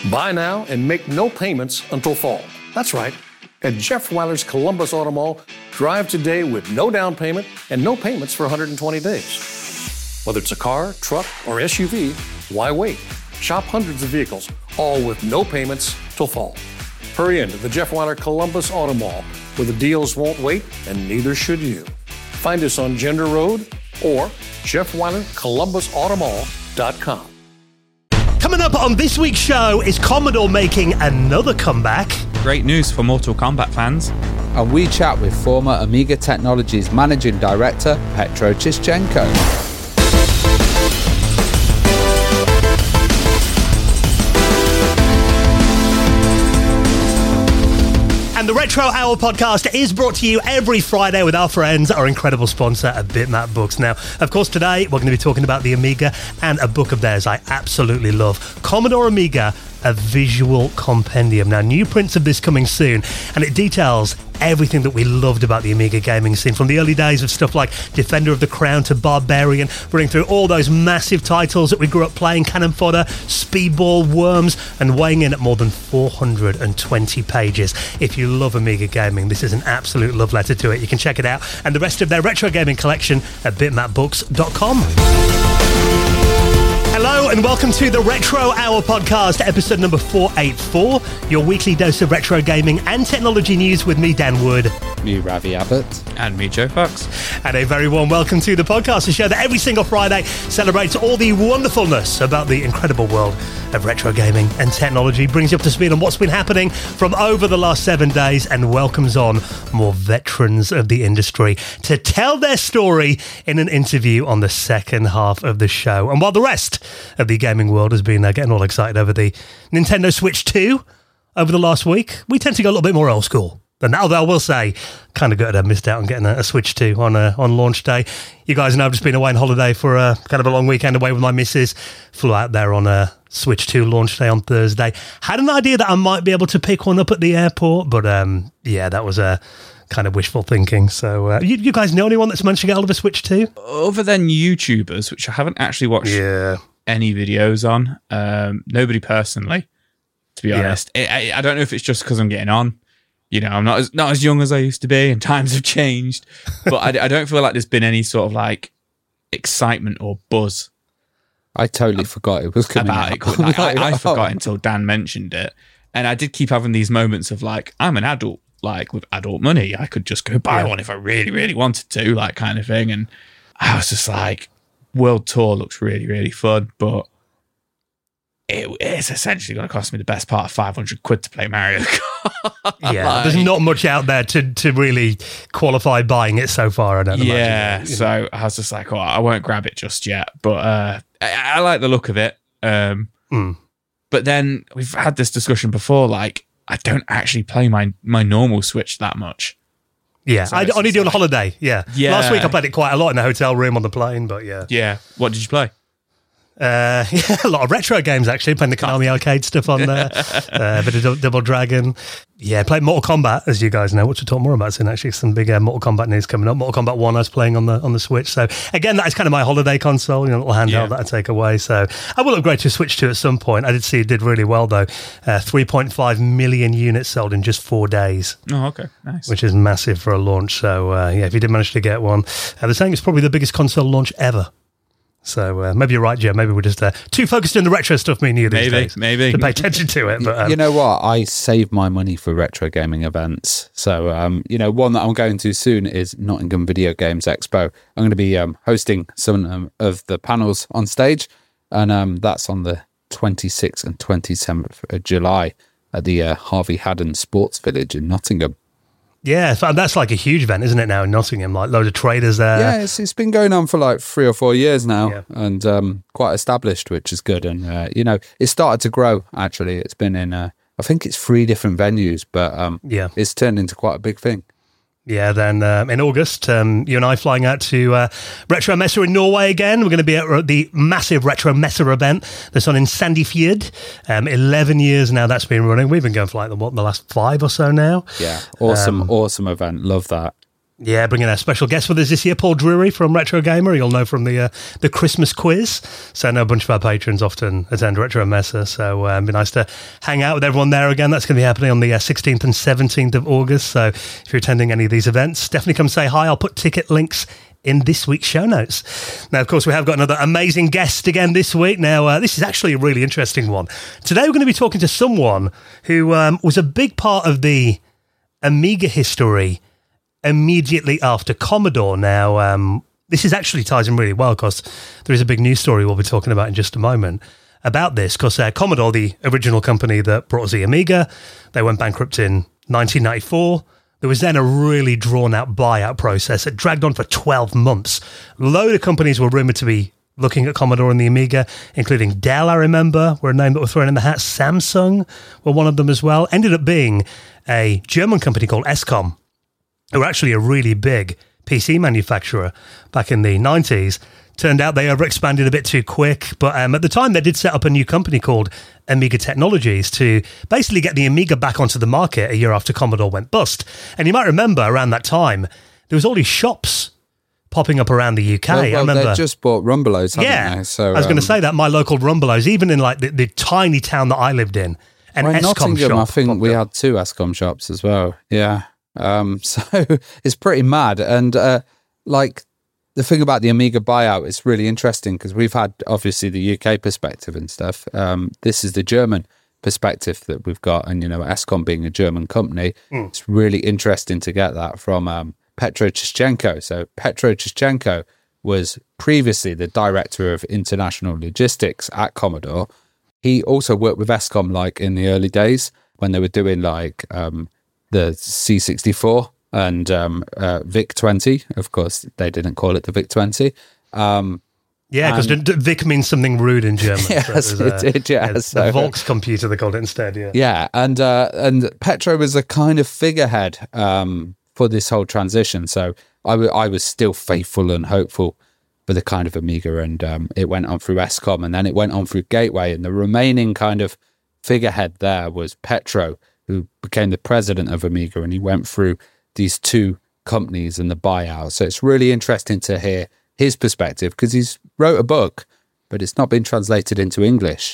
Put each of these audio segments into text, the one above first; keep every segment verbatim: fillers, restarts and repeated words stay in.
Buy now and make no payments until fall. That's right. At Jeff Weiler's Columbus Auto Mall, drive today with no down payment and no payments for one hundred twenty days. Whether it's a car, truck, or S U V, why wait? Shop hundreds of vehicles, all with no payments till fall. Hurry into the Jeff Weiler Columbus Auto Mall, where the deals won't wait and neither should you. Find us on Gender Road or Jeff Weiler Columbus Auto Mall dot com. Coming up on this week's show is Commodore making another comeback. Great news for Mortal Kombat fans. And we chat with former Amiga Technologies Managing Director Petro Chischenko. And the Retro Hour podcast is brought to you every Friday with our friends, our incredible sponsor at Bitmap Books. Now, of course, today we're going to be talking about the Amiga and a book of theirs I absolutely love, Commodore Amiga, A Visual Compendium. Now, new prints of this coming soon, and it details everything that we loved about the Amiga gaming scene, from the early days of stuff like Defender of the Crown to Barbarian, running through all those massive titles that we grew up playing, Cannon Fodder, Speedball, Worms, and weighing in at more than four hundred twenty pages. If you love Amiga gaming, this is an absolute love letter to it. You can check it out and the rest of their retro gaming collection at bitmap books dot com. Hello and welcome to the Retro Hour podcast, episode number four eighty-four, your weekly dose of retro gaming and technology news with me, Dan Wood. Me, Ravi Abbott. And me, Joe Fox. And a very warm welcome to the podcast, a show that every single Friday celebrates all the wonderfulness about the incredible world of retro gaming and technology, brings you up to speed on what's been happening from over the last seven days and welcomes on more veterans of the industry to tell their story in an interview on the second half of the show. And while the rest of the gaming world has been uh, getting all excited over the Nintendo Switch two over the last week, we tend to go a little bit more old school. And although I will say, kind of gutted I missed out on getting a, a Switch two on uh, on launch day. You guys know I've just been away on holiday for a kind of a long weekend away with my missus. Flew out there on a Switch two launch day on Thursday. Had an idea that I might be able to pick one up at the airport, but um, yeah, that was a kind of wishful thinking. So uh, you, you guys know anyone that's managed to get hold of a Switch two? Other than YouTubers, which I haven't actually watched yeah. any videos on, um, nobody personally, to be honest. Yeah. I, I don't know if it's just because I'm getting on. You know, I'm not as not as young as I used to be, and times have changed. But I, I don't feel like there's been any sort of like excitement or buzz. I totally forgot it was coming about out. it. Like, I, I forgot until Dan mentioned it, and I did keep having these moments of like, I'm an adult, like with adult money, I could just go buy yeah. one if I really, really wanted to, like kind of thing. And I was just like, World Tour looks really, really fun, but it, it's essentially going to cost me the best part of five hundred quid to play Mario Kart. Yeah, like, there's not much out there to, to really qualify buying it so far, I don't yeah, imagine. So I was just like, oh, I won't grab it just yet. But uh, I, I like the look of it. Um, mm. But then we've had this discussion before, like, I don't actually play my, my normal Switch that much. Yeah, so I only do it on holiday, yeah. yeah. Last week I played it quite a lot in the hotel room on the plane, but yeah. Yeah. What did you play? Uh, yeah, a lot of retro games, actually. Playing the Konami Arcade stuff on there. uh, a bit of Double Dragon. Yeah, played Mortal Kombat, as you guys know, which we'll talk more about soon, actually. Some big uh, Mortal Kombat news coming up. Mortal Kombat one I was playing on the on the Switch. So, again, that is kind of my holiday console, you know, little handheld yeah. that I take away. So, I will upgrade to Switch two at some point. I did see it did really well, though. Uh, three point five million units sold in just four days. Oh, okay. Nice. Which is massive for a launch. So, uh, yeah, if you did manage to get one, uh, they're saying it's probably the biggest console launch ever. So uh, maybe you're right, Joe. Maybe we're just uh, too focused in the retro stuff, me and you these maybe, days. Maybe, to pay attention to it. But um, you know what? I save my money for retro gaming events. So, um, you know, one that I'm going to soon is Nottingham Video Games Expo. I'm going to be um, hosting some um, of the panels on stage, and um, that's on the twenty-sixth and twenty-seventh of July at the uh, Harvey Haddon Sports Village in Nottingham. Yeah, that's like a huge event, isn't it, now in Nottingham? Like, loads of traders there. Yeah, it's, it's been going on for like three or four years now yeah. and um, quite established, which is good. And, uh, you know, it started to grow, actually. It's been in, uh, I think it's three different venues, but um, yeah. it's turned into quite a big thing. Yeah, then um, in August, um, you and I flying out to uh, Retro Messa in Norway again. We're going to be at the massive Retro Messa event that's on in Sandefjord. Um, eleven years now that's been running. We've been going for like the, what, the last five or so now. Yeah, awesome, um, awesome event. Love that. Yeah, bringing our special guest with us this year, Paul Drury from Retro Gamer. You'll know from the uh, the Christmas quiz. So I know a bunch of our patrons often attend Retro Messa, so uh, it'd be nice to hang out with everyone there again. That's going to be happening on the uh, sixteenth and seventeenth of August. So if you're attending any of these events, definitely come say hi. I'll put ticket links in this week's show notes. Now, of course, we have got another amazing guest again this week. Now, uh, this is actually a really interesting one. Today, we're going to be talking to someone who um, was a big part of the Amiga history immediately after Commodore. Now, um, this is actually ties in really well because there is a big news story we'll be talking about in just a moment about this, because uh, Commodore, the original company that brought us the Amiga, they went bankrupt in nineteen ninety-four. There was then a really drawn-out buyout process that dragged on for twelve months. A load of companies were rumoured to be looking at Commodore and the Amiga, including Dell, I remember, were a name that were thrown in the hat. Samsung were one of them as well. Ended up being a German company called Escom, who were actually a really big P C manufacturer back in the nineties. Turned out they overexpanded a bit too quick, but um, at the time they did set up a new company called Amiga Technologies to basically get the Amiga back onto the market a year after Commodore went bust. And you might remember around that time, there was all these shops popping up around the U K. Well, well, I remember they just bought Rumbelows, haven't yeah, they? So, I was going to um, say that, my local Rumbelows, even in like the, the tiny town that I lived in, an well, in Escom Nottingham, shop. I think we popped up. had two Escom shops as well. Yeah. Um, so it's pretty mad. And uh, like the thing about the Amiga buyout is really interesting because we've had obviously the U K perspective and stuff. Um, this is the German perspective that we've got. And, you know, Escom being a German company, mm. it's really interesting to get that from um, Petro Chischenko. So Petro Chischenko was previously the director of international logistics at Commodore. He also worked with Escom like in the early days when they were doing like um, the C sixty-four and um, uh, Vic twenty. Of course, they didn't call it the Vic twenty. Um, yeah, because Vic means something rude in German. Yes, so it, was, uh, it did, yeah. yeah So, the Volks computer, they called it instead, yeah. Yeah, and, uh, and Petro was a kind of figurehead um, for this whole transition. So I, w- I was still faithful and hopeful for the kind of Amiga, and um, it went on through Escom, and then it went on through Gateway, and the remaining kind of figurehead there was Petro, who became the president of Amiga, and he went through these two companies and the buyout. So it's really interesting to hear his perspective because he's wrote a book, but it's not been translated into English.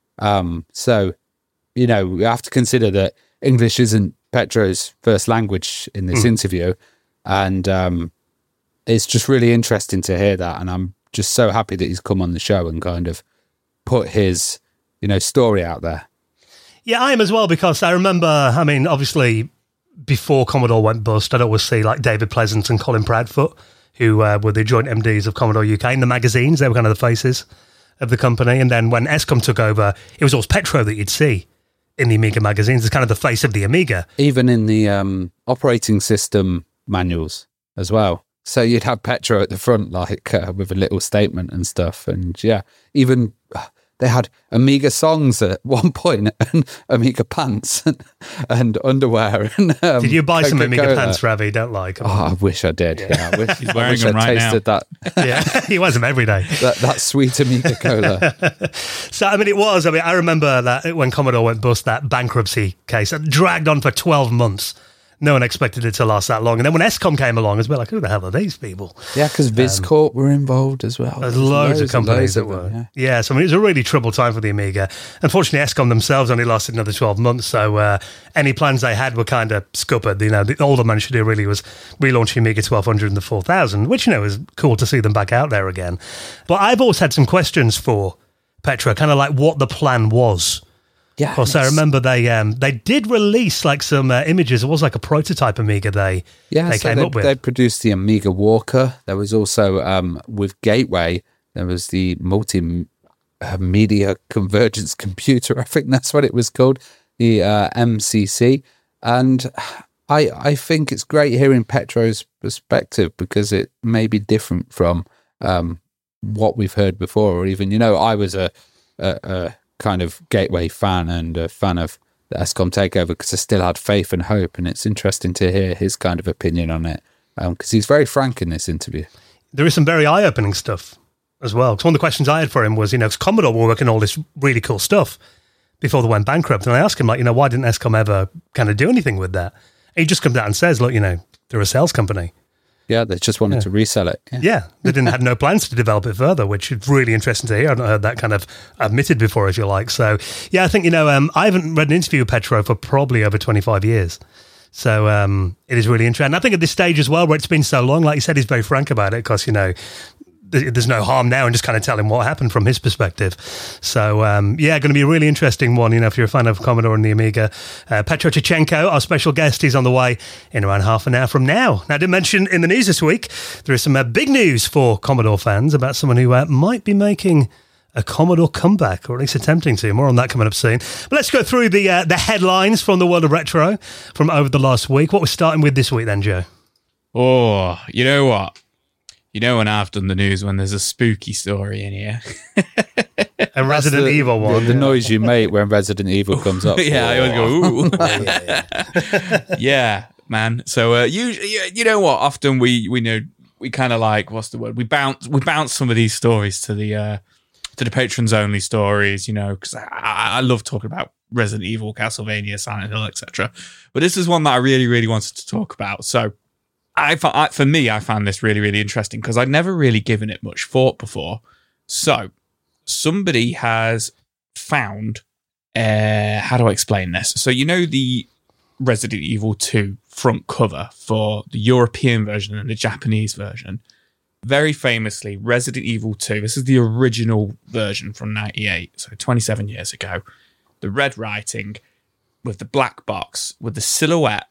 Um, so, you know, we have to consider that English isn't Petro's first language in this mm. interview, and um, it's just really interesting to hear that. And I'm just so happy that he's come on the show and kind of put his, you know, story out there. Yeah, I am as well, because I remember, I mean, obviously, before Commodore went bust, I'd always see like David Pleasant and Colin Proudfoot, who uh, were the joint M Ds of Commodore U K in the magazines. They were kind of the faces of the company. And then when Escom took over, it was always Petro that you'd see in the Amiga magazines as kind of the face of the Amiga. Even in the um, operating system manuals as well. So you'd have Petro at the front, like uh, with a little statement and stuff. And yeah, even uh, they had Amiga songs at one point, and Amiga pants and, and underwear. And, um, did you buy some Coca-Cola. Amiga pants, Ravi? Don't lie. Come oh, on. I wish I did. Yeah, yeah I wish, He's wearing I, wish them I right tasted now. that. Yeah, he wears them every day. That, that sweet Amiga Cola. So, I mean, it was. I mean, I remember that when Commodore went bust, that bankruptcy case that dragged on for twelve months. No one expected it to last that long. And then when Escom came along, as well, like, who the hell are these people? Yeah, because Viscorp um, were involved as well. There's loads, loads of companies loads that of them, were. Yeah. yeah, so I mean, it was a really troubled time for the Amiga. Unfortunately, Escom themselves only lasted another twelve months, so uh, any plans they had were kind of scuppered. You know, the, all they managed to do really was relaunch Amiga twelve hundred and the four thousand, which, you know, is cool to see them back out there again. But I've always had some questions for Petro, kind of like what the plan was. Yeah, of course, I remember they um, they did release like some uh, images. It was like a prototype Amiga they, yeah, they so came they, up with. They produced the Amiga Walker. There was also, um, with Gateway, there was the Multimedia Convergence Computer. I think that's what it was called, the uh, M C C. And I I think it's great hearing Petro's perspective because it may be different from um, what we've heard before, or even, you know, I was a, a, a kind of Gateway fan and a fan of the Escom takeover because I still had faith and hope, and it's interesting to hear his kind of opinion on it because um, he's very frank in this interview. There is some very eye-opening stuff as well. Because one of the questions I had for him was, you know, because Commodore were working all this really cool stuff before they went bankrupt, and I asked him, like, you know, why didn't Escom ever kind of do anything with that? And he just comes out and says, look, you know, they're a sales company. Yeah, they just wanted Yeah. to resell it. Yeah. Yeah, they didn't have no plans to develop it further, which is really interesting to hear. I've not heard that kind of admitted before, if you like. So, yeah, I think, you know, um, I haven't read an interview with Petro for probably over twenty-five years. So um, it is really interesting. I think at this stage as well, where it's been so long, like you said, he's very frank about it because, you know, there's no harm now and just kind of tell him what happened from his perspective. So, um, yeah, going to be a really interesting one, you know, if you're a fan of Commodore and the Amiga. Uh, Petro Tkachenko, our special guest, he's on the way in around half an hour from now. Now, I did mention in the news this week, there is some uh, big news for Commodore fans about someone who uh, might be making a Commodore comeback, or at least attempting to. More on that coming up soon. But let's go through the uh, the headlines from the world of retro from over the last week. What we're starting with this week then, Joe? Oh, you know what? You know when I've done the news when there's a spooky story in here. A Resident the, Evil one. The, the noise you make when Resident Evil comes up. yeah, I always go, ooh. yeah, yeah. yeah, man. So uh, you you know what? Often we we know we kind of like what's the word? We bounce we bounce some of these stories to the uh, to the patrons only stories, you know, because I, I love talking about Resident Evil, Castlevania, Silent Hill, et cetera. But this is one that I really really wanted to talk about. So I, I for me, I found this really really interesting because I'd never really given it much thought before. So somebody has found. Uh, how do I explain this? So you know the Resident Evil two front cover for the European version and the Japanese version. Very famously, Resident Evil two, this is the original version from ninety-eight, so twenty-seven years ago. The red writing with the black box with the silhouette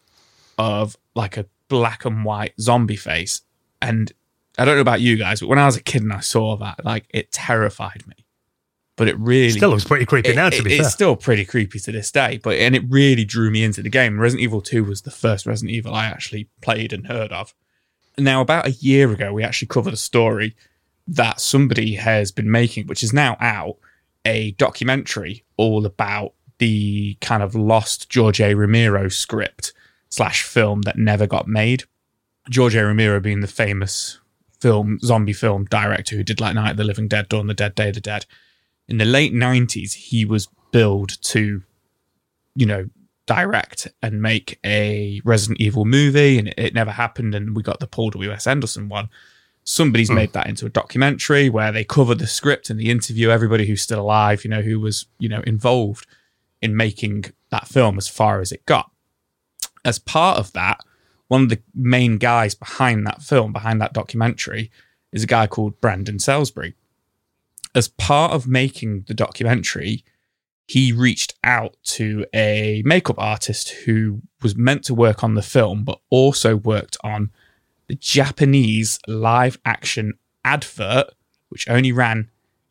of like a black and white zombie face. And I don't know about you guys, but when I was a kid and I saw that, like it terrified me. But it really Still looks pretty creepy it, now, to it, be it's fair. still pretty creepy to this day, but and it really drew me into the game. Resident Evil two was the first Resident Evil I actually played and heard of. Now, about a year ago, we actually covered a story that somebody has been making, which is now out, a documentary all about the kind of lost George A. Romero script slash film that never got made. George A. Romero being the famous film, zombie film director who did like Night of the Living Dead, Dawn of the Dead, Day of the Dead. In the late nineties, he was billed to, you know, direct and make a Resident Evil movie, and it, it never happened, and we got the Paul W S. Anderson one. Somebody's hmm. made that into a documentary where they cover the script and they interview everybody who's still alive, you know, who was, you know, involved in making that film as far as it got. As part of that, one of the main guys behind that film, behind that documentary, is a guy called Brandon Salisbury. As part of making the documentary, he reached out to a makeup artist who was meant to work on the film, but also worked on the Japanese live action advert, which only ran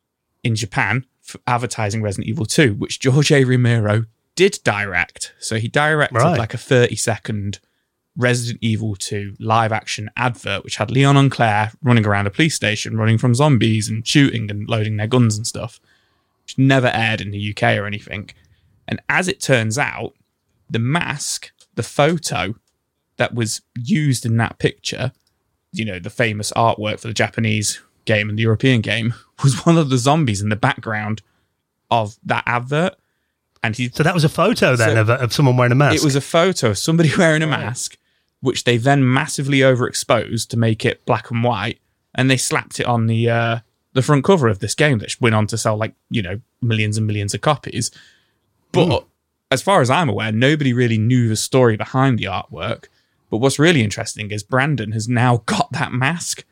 in Japan for advertising Resident Evil two, which George A. Romero did direct. So he directed right. like a thirty second Resident Evil two live action advert, which had Leon and Claire running around a police station, running from zombies and shooting and loading their guns and stuff, which never aired in the U K or anything. And as it turns out, the mask, the photo that was used in that picture, you know, the famous artwork for the Japanese game and the European game, was one of the zombies in the background of that advert. And he, so that was a photo then so of, of someone wearing a mask? It was a photo of somebody wearing a mask, which they then massively overexposed to make it black and white, and they slapped it on the uh, the front cover of this game that went on to sell like, you know, millions and millions of copies. But mm. as far as I'm aware, nobody really knew the story behind the artwork. But what's really interesting is Brandon has now got that mask.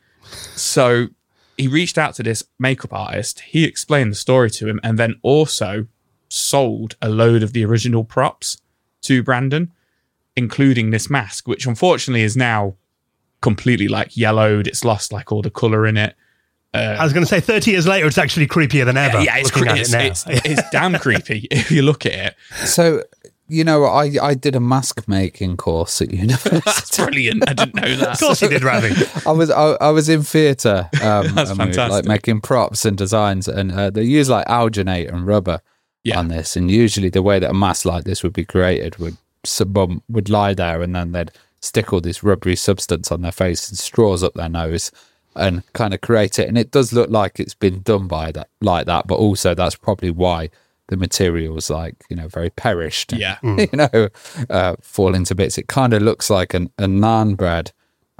So he reached out to this makeup artist, he explained the story to him, and then also sold a load of the original props to Brandon, including this mask, which unfortunately is now completely like yellowed. It's lost like all the color in it. Uh, I was going to say thirty years later, it's actually creepier than ever. Yeah, yeah it's, cre- it's, it it's, it's damn creepy if you look at it. So, you know, I, I did a mask making course at university. That's brilliant. I didn't know that. Of course you did, Ravi. I was I, I was in theatre, um, That's and we were, fantastic. like making props and designs, and uh, they use like alginate and rubber yeah. on this. And usually, the way that a mask like this would be created would someone would lie there, and then they'd stick all this rubbery substance on their face and straws up their nose, and kind of create it. And it does look like it's been done by that like that, but also that's probably why the material's like, you know, very perished. Yeah. And, you know, uh, fall into bits. It kind of looks like an, a naan bread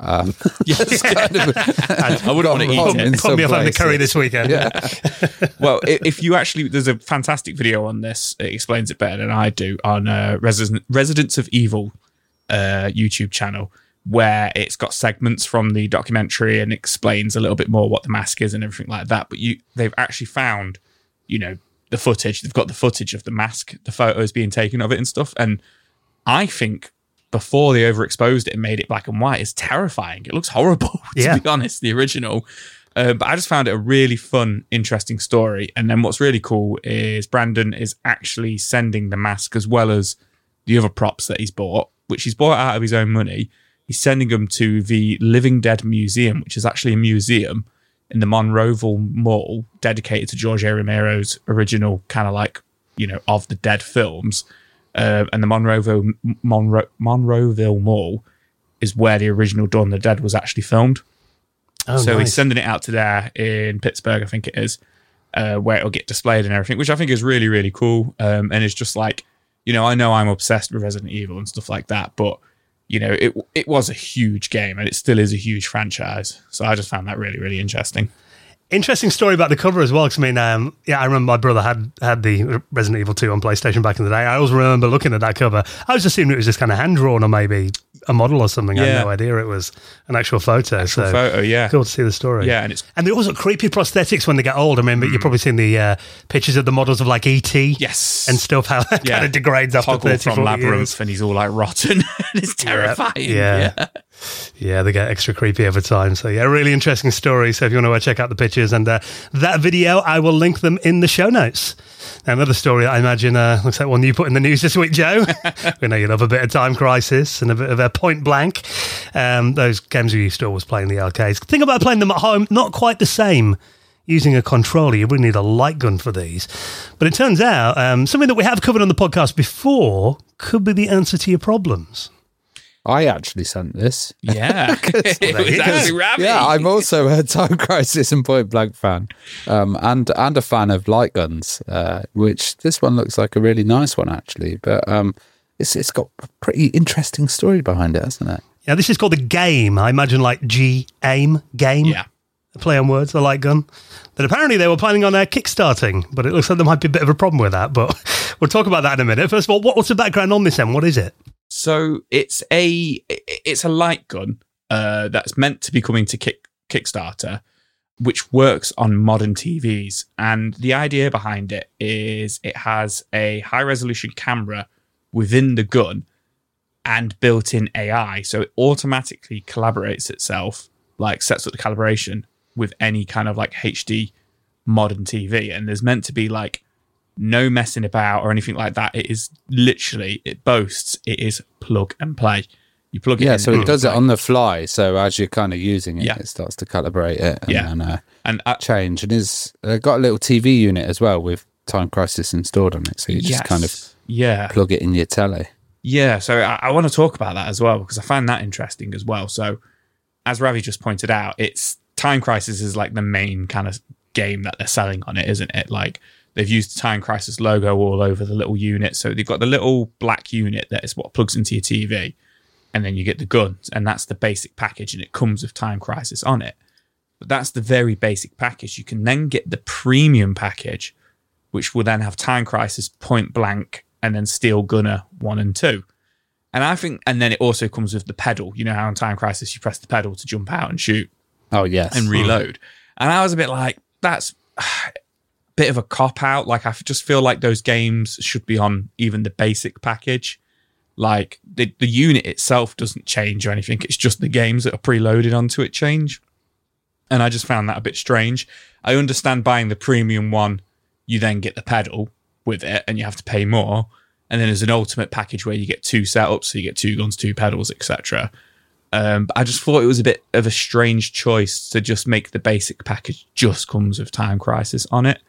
Um, Yes. kind of, I wouldn't want to eat wrong it. in Put some me off having the curry places. this weekend. Yeah. Well, i- if you actually, there's a fantastic video on this. It explains it better than I do on uh, Resident, Residents of Evil uh, YouTube channel, where it's got segments from the documentary and explains a little bit more what the mask is and everything like that. But you, they've actually found, you know, the footage. They've got the footage of the mask, the photos being taken of it and stuff. And I think before they overexposed it and made it black and white, it's terrifying. It looks horrible, to Yeah. be honest, the original. Uh, but I just found it a really fun, interesting story. And then what's really cool is Brandon is actually sending the mask as well as the other props that he's bought, which he's bought out of his own money. He's sending them to the Living Dead Museum, which is actually a museum in the Monroeville Mall dedicated to George A. Romero's original kind of like, you know, of the Dead films. Uh, and the Monroeville, Monro- Monroeville Mall is where the original Dawn of the Dead was actually filmed. Oh, so nice. he's sending it out to there in Pittsburgh, I think it is, uh, where it'll get displayed and everything, which I think is really, really cool. Um, and it's just like, you know, I know I'm obsessed with Resident Evil and stuff like that, but, you know, it it was a huge game and it still is a huge franchise. So I just found that really, really interesting. Interesting story about the cover as well. Because I mean, um, yeah, I remember my brother had had the Resident Evil two on PlayStation back in the day. I always remember looking at that cover. I was assuming it was just kind of hand drawn or maybe a model or something. I Yeah. had no idea it was an actual photo. Actual so photo, yeah. cool to see the story. Yeah, and it's And they also creepy prosthetics when they get old. I mean, but you've probably seen the uh, pictures of the models of like E T yes, and stuff, how that Yeah. kind of degrades after Toggle thirty, from forty Labyrinth, years. and he's all like rotten. And it's terrifying. Yeah. yeah. Yeah, they get extra creepy over time. So yeah, really interesting story. So if you want to uh, check out the pictures and uh, that video, I will link them in the show notes. Now, another story that I imagine uh, looks like one you put in the news this week, Joe. We know you love a bit of Time Crisis and a bit of a Point Blank. Um, those games we used to always play in the arcades. The thing about playing them at home, not quite the same. Using a controller, you really need a light gun for these. But it turns out um, something that we have covered on the podcast before could be the answer to your problems. I actually sent this. Yeah. It was actually Ravi. Yeah, I'm also a Time Crisis and Point Blank fan, um, and and a fan of light guns. Uh, which this one looks like a really nice one actually, but um, it's it's got a pretty interesting story behind it, hasn't it? Yeah, this is called the Game. I imagine like G aim game. Yeah. A play on words, the light gun. That apparently they were planning on uh, kickstarting, but it looks like there might be a bit of a problem with that. But we'll talk about that in a minute. First of all, what, what's the background on this then? What is it? So it's a it's a light gun uh, that's meant to be coming to kick, Kickstarter, which works on modern T Vs. And the idea behind it is it has a high resolution camera within the gun and built-in A I, so it automatically collaborates itself, like sets up the calibration with any kind of like H D modern T V. And there's meant to be like no messing about or anything like that. It is literally, it boasts, it is plug and play. You plug it Yeah, in. so it does it on the fly. So as you're kind of using it, Yeah. it starts to calibrate it and Yeah. then uh, And uh, change. And it's uh, got a little T V unit as well with Time Crisis installed on it. So you just yes. kind of yeah. plug it in your telly. Yeah, so I, I want to talk about that as well because I find that interesting as well. So, as Ravi just pointed out, it's Time Crisis is like the main kind of game that they're selling on it, isn't it? Like they've used the Time Crisis logo all over the little unit. So they've got the little black unit that is what plugs into your T V, and then you get the guns, and that's the basic package, and it comes with Time Crisis on it. But that's the very basic package. You can then get the premium package, which will then have Time Crisis, Point Blank, and then Steel Gunner one and two. And I think, and then it also comes with the pedal. You know how in Time Crisis you press the pedal to jump out and shoot Oh, yes. and reload. And I was a bit like, that's a bit of a cop out. Like, I just feel like those games should be on even the basic package. Like, the, the unit itself doesn't change or anything. It's just the games that are preloaded onto it change. And I just found that a bit strange. I understand buying the premium one, you then get the pedal with it and you have to pay more. And then there's an ultimate package where you get two setups, so you get two guns, two pedals, et cetera. Um, but I just thought it was a bit of a strange choice to just make the basic package just comes with Time Crisis on it.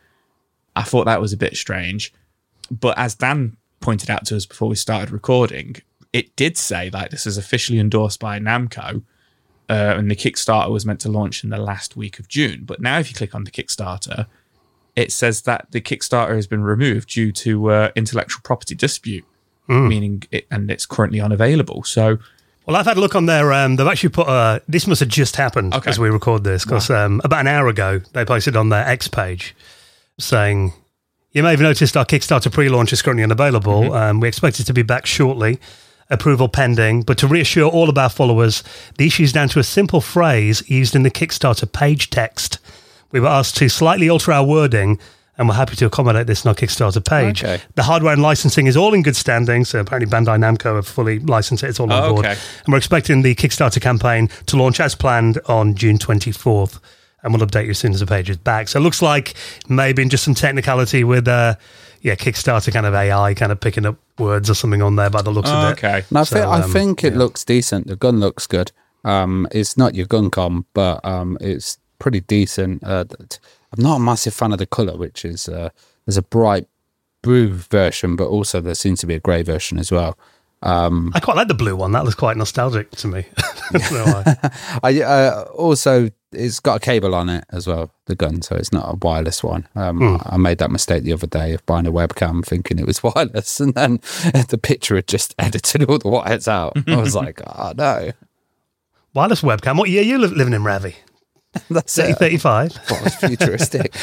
I thought that was a bit strange. But as Dan pointed out to us before we started recording, it did say like this is officially endorsed by Namco, uh, and the Kickstarter was meant to launch in the last week of June. But now if you click on the Kickstarter, it says that the Kickstarter has been removed due to uh, intellectual property dispute, Mm. meaning it, and it's currently unavailable. So Well, I've had a look on there. Um, they've actually put uh, this must have just happened Okay. as we record this, because Wow. um, about an hour ago, they posted on their X page saying, you may have noticed our Kickstarter pre-launch is currently unavailable. Mm-hmm. Um, we expect it to be back shortly. Approval pending. But to reassure all of our followers, the issue is down to a simple phrase used in the Kickstarter page text. We were asked to slightly alter our wording, and we're happy to accommodate this on our Kickstarter page. Okay. The hardware and licensing is all in good standing, so apparently Bandai Namco have fully licensed it. It's all on Oh, board. okay. And we're expecting the Kickstarter campaign to launch as planned on June twenty-fourth. And we'll update you as soon as the page is back. So it looks like maybe just some technicality with uh, yeah, Kickstarter kind of A I kind of picking up words or something on there by the looks Oh, of it. okay. And I, So, thi- I um, think it yeah. looks decent. The gun looks good. Um, it's not your gun com, but um, it's pretty decent. Uh, th- I'm not a massive fan of the color, which is uh, there's a bright blue version, but also there seems to be a grey version as well. I quite like the blue one. That looks quite nostalgic to me. I don't know why. I uh, also it's got a cable on it as well, the gun, so it's not a wireless one. Um, I made that mistake the other day of buying a webcam thinking it was wireless, and then the picture had just edited all the wires out. I was like, oh no, Wireless webcam. What year are you li- living in, Ravi? that's thirty it. thirty-five. What was futuristic?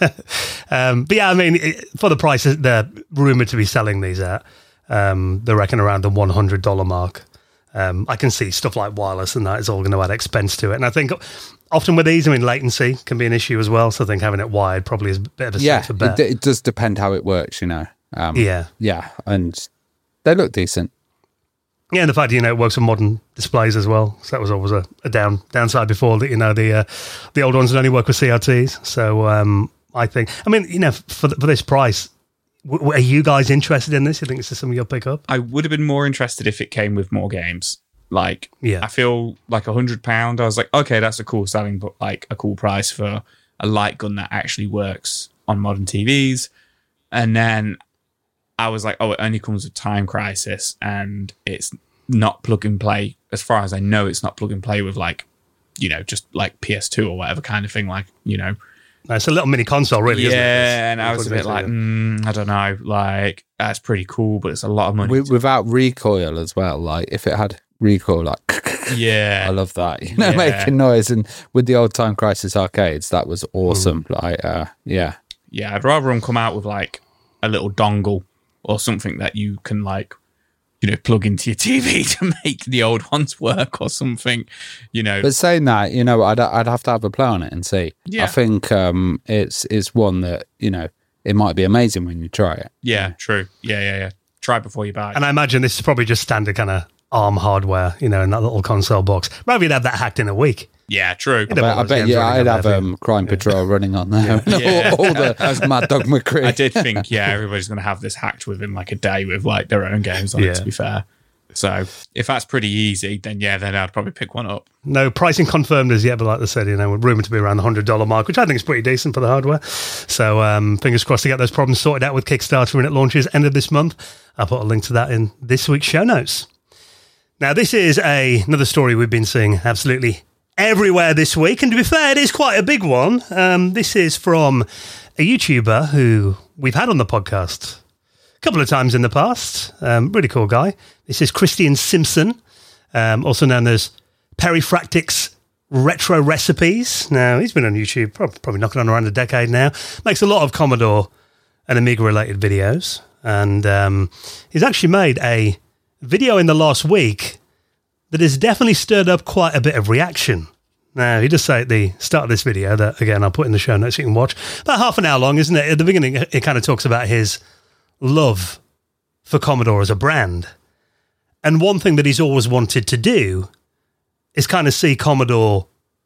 Um, but yeah, I mean, it, for the prices they're rumoured to be selling these at, um, they reckon around the one hundred dollars mark. Um, I can see stuff like wireless and that is all going to add expense to it. And I think often with these, I mean, latency can be an issue as well. So I think having it wired probably is a bit of a yeah, safer bet. it, it does depend how it works, you know. Um, Yeah. yeah, and they look decent. Yeah, and the fact, you know, it works on modern displays as well. So that was always a, a down downside before that, you know, the uh, the old ones would only work with C R Ts. So um, I think, I mean, you know, for for this price, w- are you guys interested in this? You think this is something you'll pick up? I would have been more interested if it came with more games. Like, Yeah. I feel like a hundred pound. I was like, okay, that's a cool selling, but like a cool price for a light gun that actually works on modern T Vs. And then I was like, oh, it only comes with Time Crisis, and it's not plug and play. As far as I know, it's not plug and play with like, you know, just like P S two or whatever kind of thing. Like, you know, No, it's a little mini console, really, yeah. isn't it? It's- And I was a bit like, mm, I don't know, like that's pretty cool, but it's a lot of money. Wi- without recoil as well. Like if it had recoil, like yeah, I love that. You know, Yeah. making noise. And with the old Time Crisis arcades, that was awesome. Like, uh, yeah, yeah. I'd rather them come out with like a little dongle or something that you can like, you know, plug into your T V to make the old ones work or something, you know. But saying that, you know, I'd I'd have to have a play on it and see. Yeah. I think um, it's it's one that, you know, it might be amazing when you try it. yeah, true. Yeah, yeah, yeah. Try before you buy. And I imagine this is probably just standard kind of ARM hardware, you know, in that little console box. Rather you'd have that hacked in a week. yeah, true. You I know, bet, all I those bet games yeah, running I'd on have there. um, Crime Patrol running on there. Yeah. all, all the Mad Dog McCree. I did think, yeah, everybody's going to have this hacked within like a day with like their own games on Yeah. it, to be fair. So if that's pretty easy, then yeah, then I'd probably pick one up. No pricing confirmed as yet, but like I said, you know, we're rumoured to be around the one hundred dollars mark, which I think is pretty decent for the hardware. So um, fingers crossed to get those problems sorted out with Kickstarter when it launches end of this month. I'll put a link to that in this week's show notes. Now, this is a, another story we've been seeing absolutely everywhere this week. And to be fair, it is quite a big one. Um, this is from a YouTuber who we've had on the podcast a couple of times in the past. Um, really cool guy. This is Christian Simpson, um, also known as Perifractics Retro Recipes. Now, he's been on YouTube prob- probably knocking on around a decade now. Makes a lot of Commodore and Amiga-related videos. And um, he's actually made a video in the last week that has definitely stirred up quite a bit of reaction. Now, he does say at the start of this video that, again, I'll put in the show notes so you can watch, about half an hour long, isn't it? At the beginning, it kind of talks about his love for Commodore as a brand. And one thing that he's always wanted to do is kind of see Commodore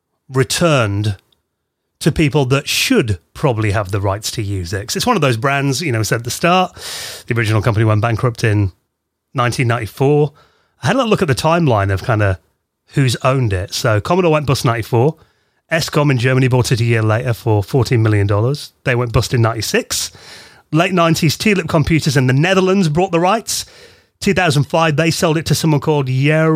returned to people that should probably have the rights to use it. 'Cause it's one of those brands, you know, said at the start, the original company went bankrupt in nineteen ninety-four. I had a look at the timeline of kind of who's owned it. So Commodore went bust ninety-four. Escom in Germany bought it a year later for fourteen million dollars. They went bust in ninety-six. Late nineties, Tulip Computers in the Netherlands brought the rights. two thousand five, they sold it to someone called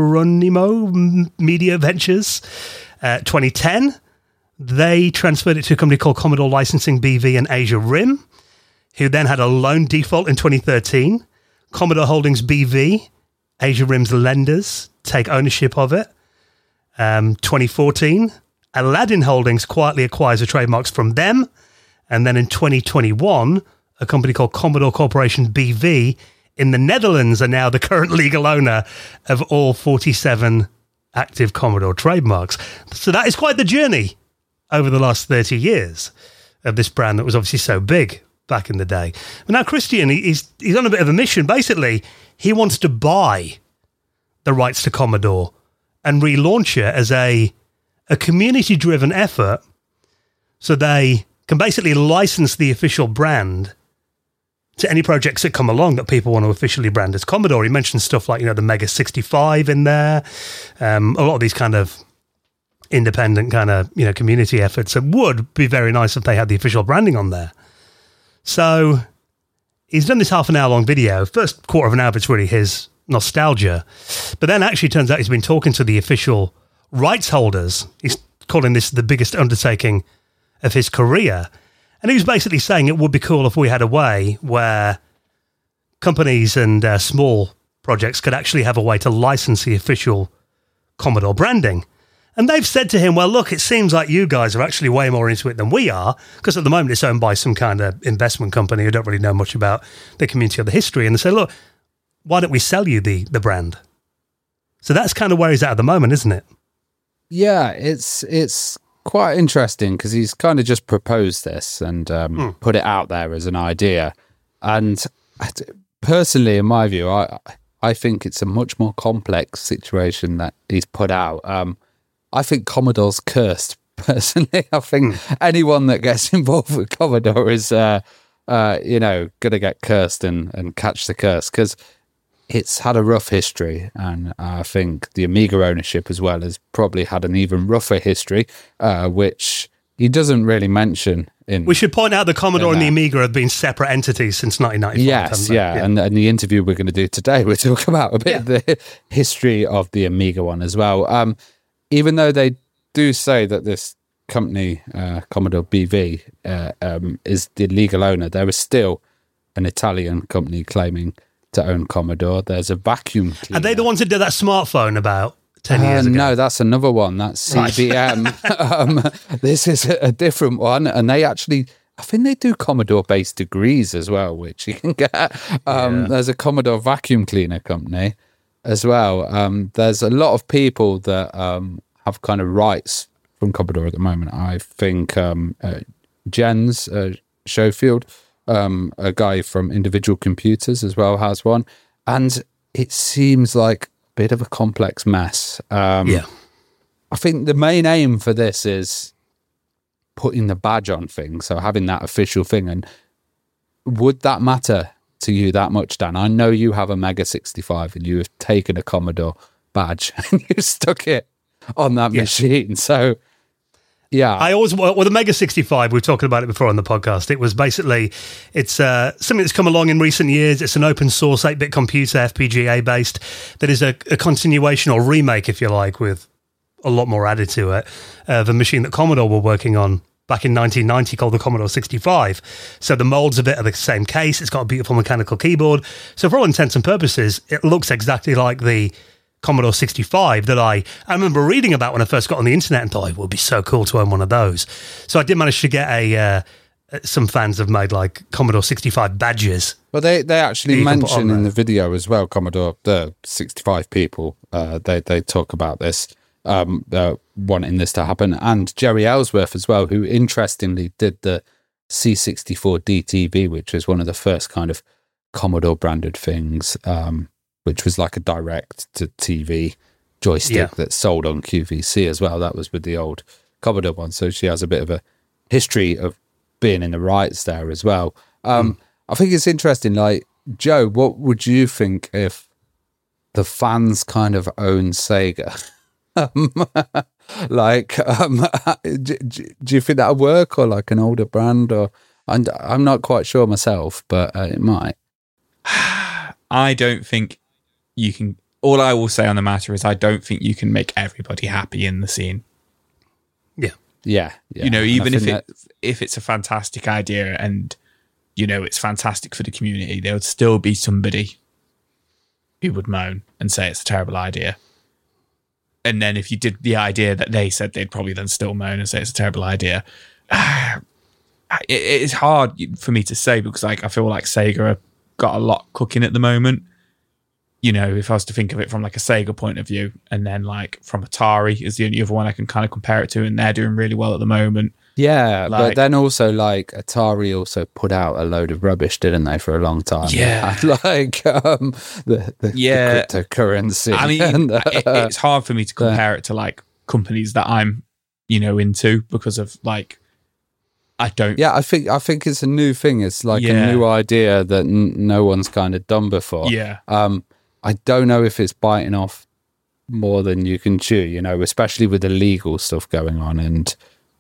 Jeronimo Media Ventures. Uh, twenty ten, they transferred it to a company called Commodore Licensing B V and Asia Rim, who then had a loan default in twenty thirteen. Commodore Holdings B V, Asia Rim's lenders, take ownership of it. Um, twenty fourteen, Aladdin Holdings quietly acquires the trademarks from them. And then in twenty twenty-one, a company called Commodore Corporation B V in the Netherlands are now the current legal owner of all forty-seven active Commodore trademarks. So that is quite the journey over the last thirty years of this brand that was obviously so big back in the day. But now Christian, he's, he's on a bit of a mission. Basically, he wants to buy the rights to Commodore and relaunch it as a, a community-driven effort so they can basically license the official brand to any projects that come along that people want to officially brand as Commodore. He mentioned stuff like, you know, the Mega sixty-five in there, um, a lot of these kind of independent kind of, you know, community efforts. It would be very nice if they had the official branding on there. So he's done this half an hour long video. First quarter of an hour of it's really his nostalgia. But then actually turns out he's been talking to the official rights holders. He's calling this the biggest undertaking of his career. And he was basically saying it would be cool if we had a way where companies and uh, small projects could actually have a way to license the official Commodore branding. And they've said to him, well, look, it seems like you guys are actually way more into it than we are, because at the moment it's owned by some kind of investment company who don't really know much about the community or the history. And they say, look, why don't we sell you the, the brand? So that's kind of where he's at at the moment, isn't it? Yeah, it's it's quite interesting because he's kind of just proposed this and um, mm. put it out there as an idea. And personally, in my view, I I think it's a much more complex situation that he's put out. Um, I think Commodore's cursed, personally. I think mm. anyone that gets involved with Commodore is, uh, uh, you know, going to get cursed and, and catch the curse because it's had a rough history, and I think the Amiga ownership as well has probably had an even rougher history, uh, which he doesn't really mention. In we should point out the Commodore and the Amiga have been separate entities since nineteen ninety-five. Yes, yeah, yeah. And, and the interview we're going to do today, we'll talk about a bit yeah. of the history of the Amiga one as well. Um, even though they do say that this company, uh, Commodore B V, uh, um, is the legal owner, there is still an Italian company claiming to own Commodore. There's a vacuum cleaner. Are they the ones that did that smartphone about ten uh, years ago? No, that's another one. That's C B M. Right. um, this is a, a different one. And they actually, I think they do Commodore-based degrees as well, which you can get. Um, yeah. There's a Commodore vacuum cleaner company as well. Um, there's a lot of people that um, have kind of rights from Commodore at the moment. I think um, uh, Jens uh, Schofield, Um, a guy from Individual Computers as well has one, and it seems like a bit of a complex mess. Um, yeah, I think the main aim for this is putting the badge on things, so having that official thing. And would that matter to you that much, Dan? I know you have a Mega sixty-five and you have taken a Commodore badge and you stuck it on that yeah. machine, so. Yeah, I always well the Mega sixty-five. We've talked about it before on the podcast. It was basically it's uh, something that's come along in recent years. It's an open source eight bit computer, F P G A based. That is a, a continuation or remake, if you like, with a lot more added to it of a machine that Commodore were working on back in nineteen ninety called the Commodore sixty-five. So the molds of it are the same case. It's got a beautiful mechanical keyboard. So for all intents and purposes, it looks exactly like the Commodore sixty-five that I, I remember reading about when I first got on the internet and thought it would be so cool to own one of those. So I did manage to get a, uh, some fans have made like Commodore sixty-five badges. Well, they, they actually mention in the video as well, Commodore, the sixty-five people, uh, they, they talk about this, um, uh, wanting this to happen. And Jerry Ellsworth as well, who interestingly did the C sixty-four D T V, which was one of the first kind of Commodore branded things, um, which was like a direct-to-T V joystick yeah. that sold on Q V C as well. That was with the old Commodore one. So she has a bit of a history of being in the rights there as well. Um, mm. I think it's interesting. Like, Joe, what would you think if the fans kind of own Sega? um, like, um, do, do you think that would work, or like an older brand? Or and I'm not quite sure myself, but uh, it might. I don't think you can. All I will say on the matter is I don't think you can make everybody happy in the scene. Yeah, yeah, yeah. You know, even if it that... if it's a fantastic idea and you know it's fantastic for the community, there would still be somebody who would moan and say it's a terrible idea. and then if you did the idea that they said, they'd probably then still moan and say it's a terrible idea. it, it's hard for me to say because like I feel like Sega have got a lot cooking at the moment. You know, if I was to think of it from like a Sega point of view, and then like from Atari is the only other one I can kind of compare it to, and they're doing really well at the moment. Yeah, Like- but then also like Atari also put out a load of rubbish, didn't they, for a long time? Yeah. like um, the, the, Yeah. the cryptocurrency. I mean, and, uh, it, it's hard for me to compare it to like companies that I'm, you know, into because of like, I don't. yeah, I think I think it's a new thing. It's like Yeah. a new idea that n- no one's kind of done before. Yeah. Um, I don't know if it's biting off more than you can chew, you know, especially with the legal stuff going on. And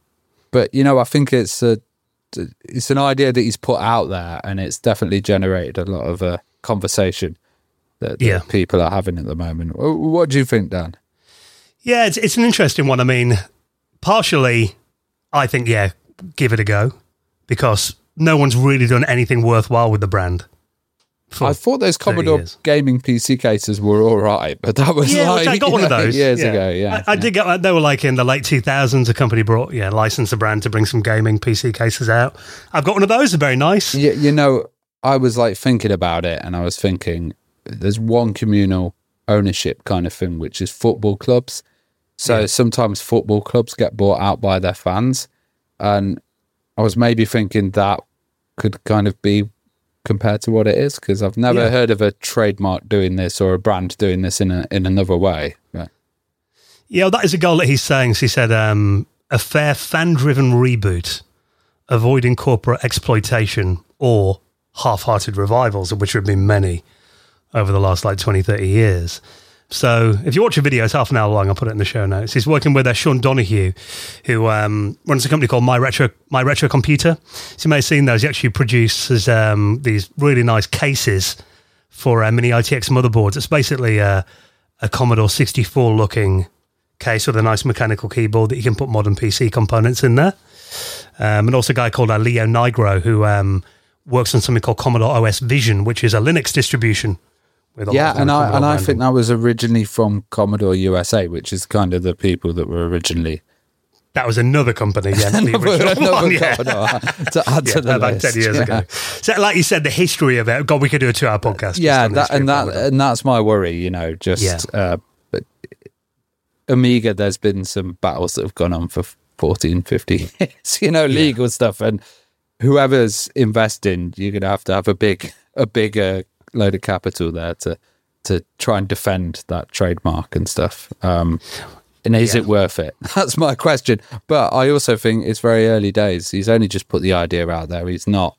but you know, I think it's a it's an idea that he's put out there, and it's definitely generated a lot of uh, conversation that, that Yeah. people are having at the moment. Wh- What do you think, Dan? Yeah, it's it's an interesting one. I mean, partially, I think, yeah, give it a go because no one's really done anything worthwhile with the brand. for I thought those Commodore years. gaming P C cases were all right, but that was Yeah, like which I got one of those years yeah. ago. Yeah, I, I did get. They were like in the late two thousands. A company brought, yeah, licensed a brand to bring some gaming P C cases out. I've got one of those. They're very nice. You, you know, I was like thinking about it, and I was thinking, there's one communal ownership kind of thing, which is football clubs. So Yeah. sometimes football clubs get bought out by their fans, and I was maybe thinking that could kind of be compared to what it is, because I've never Yeah. heard of a trademark doing this or a brand doing this in a in another way. But, Yeah, well, that is a goal that he's saying. So he said, um, a fair fan-driven reboot, avoiding corporate exploitation or half-hearted revivals, of which there have been many over the last like twenty, thirty years. So if you watch a video, it's half an hour long. I'll put it in the show notes. He's working with uh, Sean Donahue, who um, runs a company called My Retro My Retro Computer. So you may have seen those. He actually produces um, these really nice cases for uh, mini I T X motherboards. It's basically a, a Commodore sixty-four looking case with a nice mechanical keyboard that you can put modern P C components in there. Um, and also a guy called uh, Leo Nigro, who um, works on something called Commodore O S Vision, which is a Linux distribution. With a lot yeah, of and I Commodore and I branding. think that was originally from Commodore U S A, which is kind of the people that were originally that was another company, yeah, not the another, original another one, yeah. Commodore to add Yeah, to the about list. ten years yeah. ago. So, like you said, the history of it. God, we could do a two-hour podcast. just Yeah, on the that, history and of that Commodore. and that's my worry. You know, just Yeah. uh, but Amiga. There's been some battles that have gone on for fourteen, fifteen years. You know, legal stuff, and whoever's investing, you're gonna have to have a big, a bigger load of capital there to to try and defend that trademark and stuff. Um, and is Yeah. it worth it? That's my question. But I also think it's very early days. He's only just put the idea out there. He's not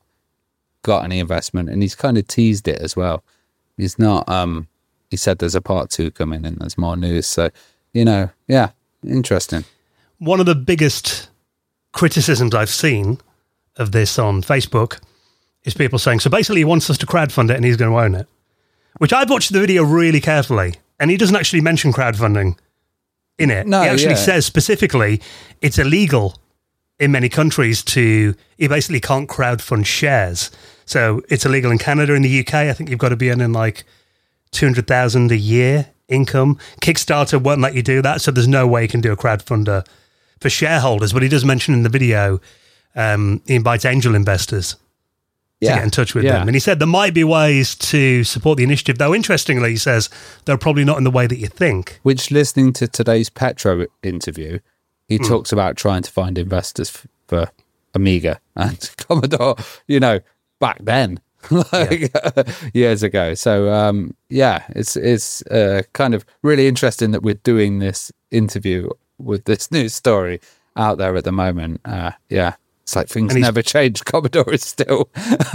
got any investment, and he's kind of teased it as well. He's not. Um, he said there's a part two coming, and there's more news. So, you know, yeah, interesting. One of the biggest criticisms I've seen of this on Facebook is people saying, so basically he wants us to crowdfund it and he's going to own it. Which I've watched the video really carefully, and he doesn't actually mention crowdfunding in it. No, he actually yeah. says specifically it's illegal in many countries to, you basically can't crowdfund shares. So it's illegal in Canada, in the U K. I think you've got to be earning like two hundred thousand a year income. Kickstarter won't let you do that, so there's no way you can do a crowdfunder for shareholders. But he does mention in the video, um, he invites angel investors to Yeah, get in touch with yeah. them. And he said there might be ways to support the initiative, though interestingly, he says they're probably not in the way that you think. Which, listening to today's Petro interview, he Hmm. talks about trying to find investors f- for Amiga and Commodore, you know, back then, like years ago. So, um, yeah, it's it's uh, kind of really interesting that we're doing this interview with this news story out there at the moment. Uh, yeah, it's like things And he's- never change. Commodore is still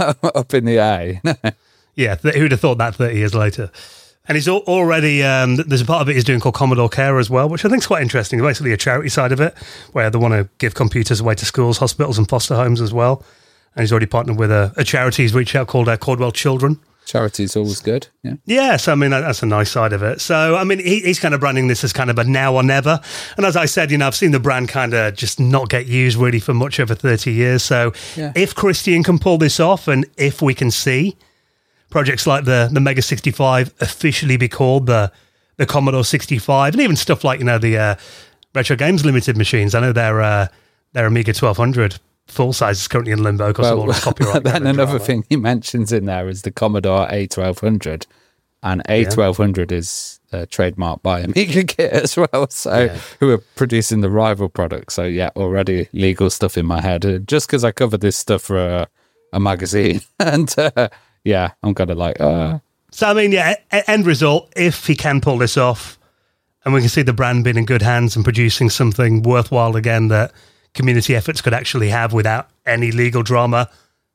up in the air. Yeah, th- who'd have thought that thirty years later? And he's al- already, um, th- there's a part of it he's doing called Commodore Care as well, which I think is quite interesting. Basically a charity side of it, where they want to give computers away to schools, hospitals and foster homes as well. And he's already partnered with a, a charity he's reached out called uh, Cordwell Children. Charity's always good. Yeah. Yeah, so I mean, that, that's a nice side of it. So, I mean, he, he's kind of branding this as kind of a now or never. And as I said, you know, I've seen the brand kind of just not get used really for much over thirty years. So Yeah. if Christian can pull this off, and if we can see projects like the, the Mega sixty-five officially be called the the Commodore sixty-five, and even stuff like, you know, the uh, Retro Games Limited machines. I know their uh, their Amiga twelve hundred full size is currently in limbo because well, of all the copyright. Then another drama. thing he mentions in there is the Commodore A twelve hundred, and A twelve hundred yeah. is uh, trademarked by Amiga Kit as well. So yeah. who are producing the rival product. So yeah, already legal stuff in my head. Uh, just because I covered this stuff for a, a magazine, and uh, yeah, I'm kind of like, uh So, I mean, yeah, end result, if he can pull this off, and we can see the brand being in good hands and producing something worthwhile again that community efforts could actually have without any legal drama,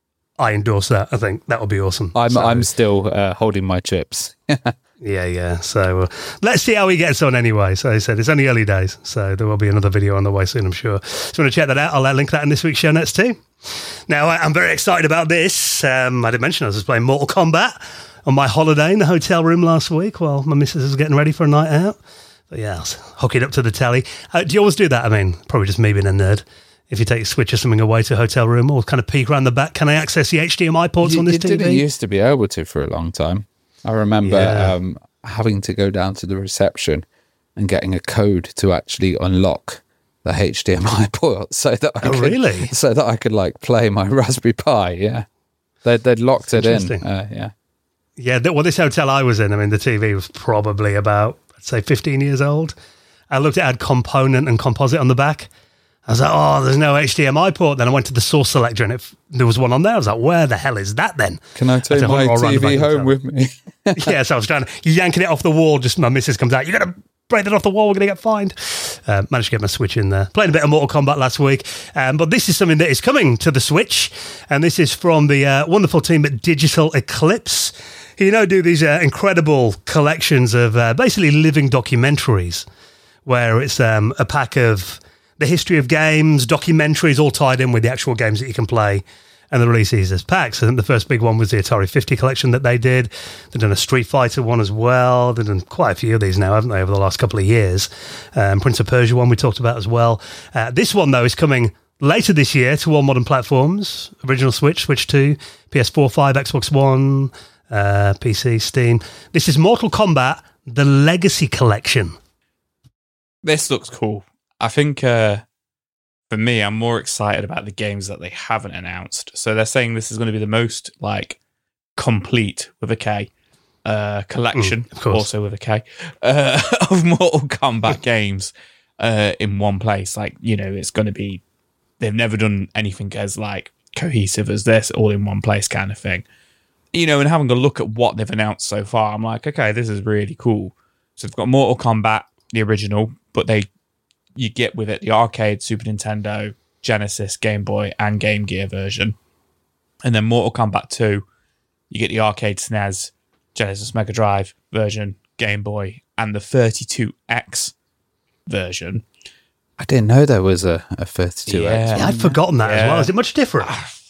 I endorse that. I think that would be awesome. I'm so, I'm still uh, holding my chips. yeah, yeah. So uh, let's see how he gets on anyway. So I said, it's only early days, so there will be another video on the way soon, I'm sure. So if you want to check that out, I'll uh, link that in this week's show notes too. Now, I, I'm very excited about this. Um, I did mention I was playing Mortal Kombat on my holiday in the hotel room last week while my missus was getting ready for a night out. But yeah, I was hooking up to the telly. Uh, do you always do that? I mean, probably just me being a nerd. If you take a Switch or something away to a hotel room or kind of peek around the back, can I access the H D M I ports you, on this you T V? You didn't used to be able to for a long time. I remember yeah. um, having to go down to the reception and getting a code to actually unlock the H D M I port so that I oh, could, really? so that I could like play my Raspberry Pi. Yeah, they'd, they'd locked it in. Uh, yeah. Yeah, th- well, this hotel I was in, I mean, the T V was probably about, I'd say, fifteen years old. I looked at it, had component and composite on the back. I was like, oh, there's no H D M I port. Then I went to the source selector and it, there was one on there. I was like, where the hell is that then? Can I take my T V home with me? Yeah, so I was trying to, you're yanking it off the wall, just my missus comes out, you got to break that off the wall, we're going to get fined. Uh, managed to get my Switch in there. Played a bit of Mortal Kombat last week, um, but this is something that is coming to the Switch, and this is from the uh, wonderful team at Digital Eclipse. You know, do these uh, incredible collections of uh, basically living documentaries, where it's um, a pack of the history of games, documentaries, all tied in with the actual games that you can play, and they release these as packs. I think the first big one was the Atari fifty collection that they did. They've done a Street Fighter one as well. They've done quite a few of these now, haven't they, over the last couple of years? Um, Prince of Persia one we talked about as well. Uh, this one, though, is coming later this year to all modern platforms. Original Switch, Switch two, P S four, five, Xbox One, uh, P C, Steam. This is Mortal Kombat, the Legacy Collection. This looks cool. I think uh, for me, I'm more excited about the games that they haven't announced. So they're saying this is going to be the most like complete with a K uh, collection, mm, also with a K, uh, of Mortal Kombat games uh, in one place. Like, you know, it's going to be, they've never done anything as like cohesive as this, all in one place kind of thing. You know, and having a look at what they've announced so far, I'm like, okay, this is really cool. So they've got Mortal Kombat, the original, but they you get with it the arcade, Super Nintendo, Genesis, Game Boy, and Game Gear version. And then Mortal Kombat two, you get the arcade S N E S, Genesis Mega Drive version, Game Boy, and the thirty-two X version. I didn't know there was a, a thirty-two X. Yeah, I'd forgotten that yeah. as well. Is it much different?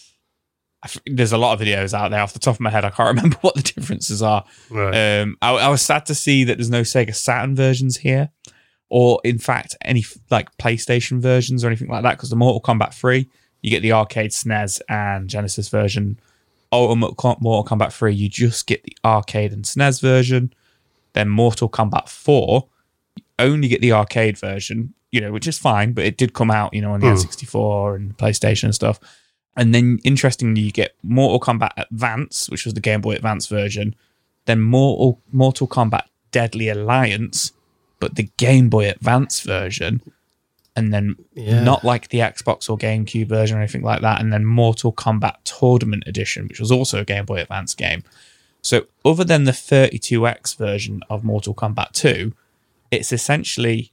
I f- there's a lot of videos out there. Off the top of my head, I can't remember what the differences are. Right. Um, I, I was sad to see that there's no Sega Saturn versions here, or in fact any like PlayStation versions or anything like that. Because the Mortal Kombat three, you get the arcade S N E S and Genesis version. Ultimate Mortal Kombat three, you just get the arcade and S N E S version. Then Mortal Kombat four, you only get the arcade version, you know, which is fine, but it did come out, you know, on the mm. N sixty-four and PlayStation and stuff. And then, interestingly, you get Mortal Kombat Advance, which was the Game Boy Advance version. Then Mortal Mortal Kombat Deadly Alliance, but the Game Boy Advance version. And then yeah. not like the Xbox or GameCube version or anything like that. And then Mortal Kombat Tournament Edition, which was also a Game Boy Advance game. So other than the thirty-two X version of Mortal Kombat two, it's essentially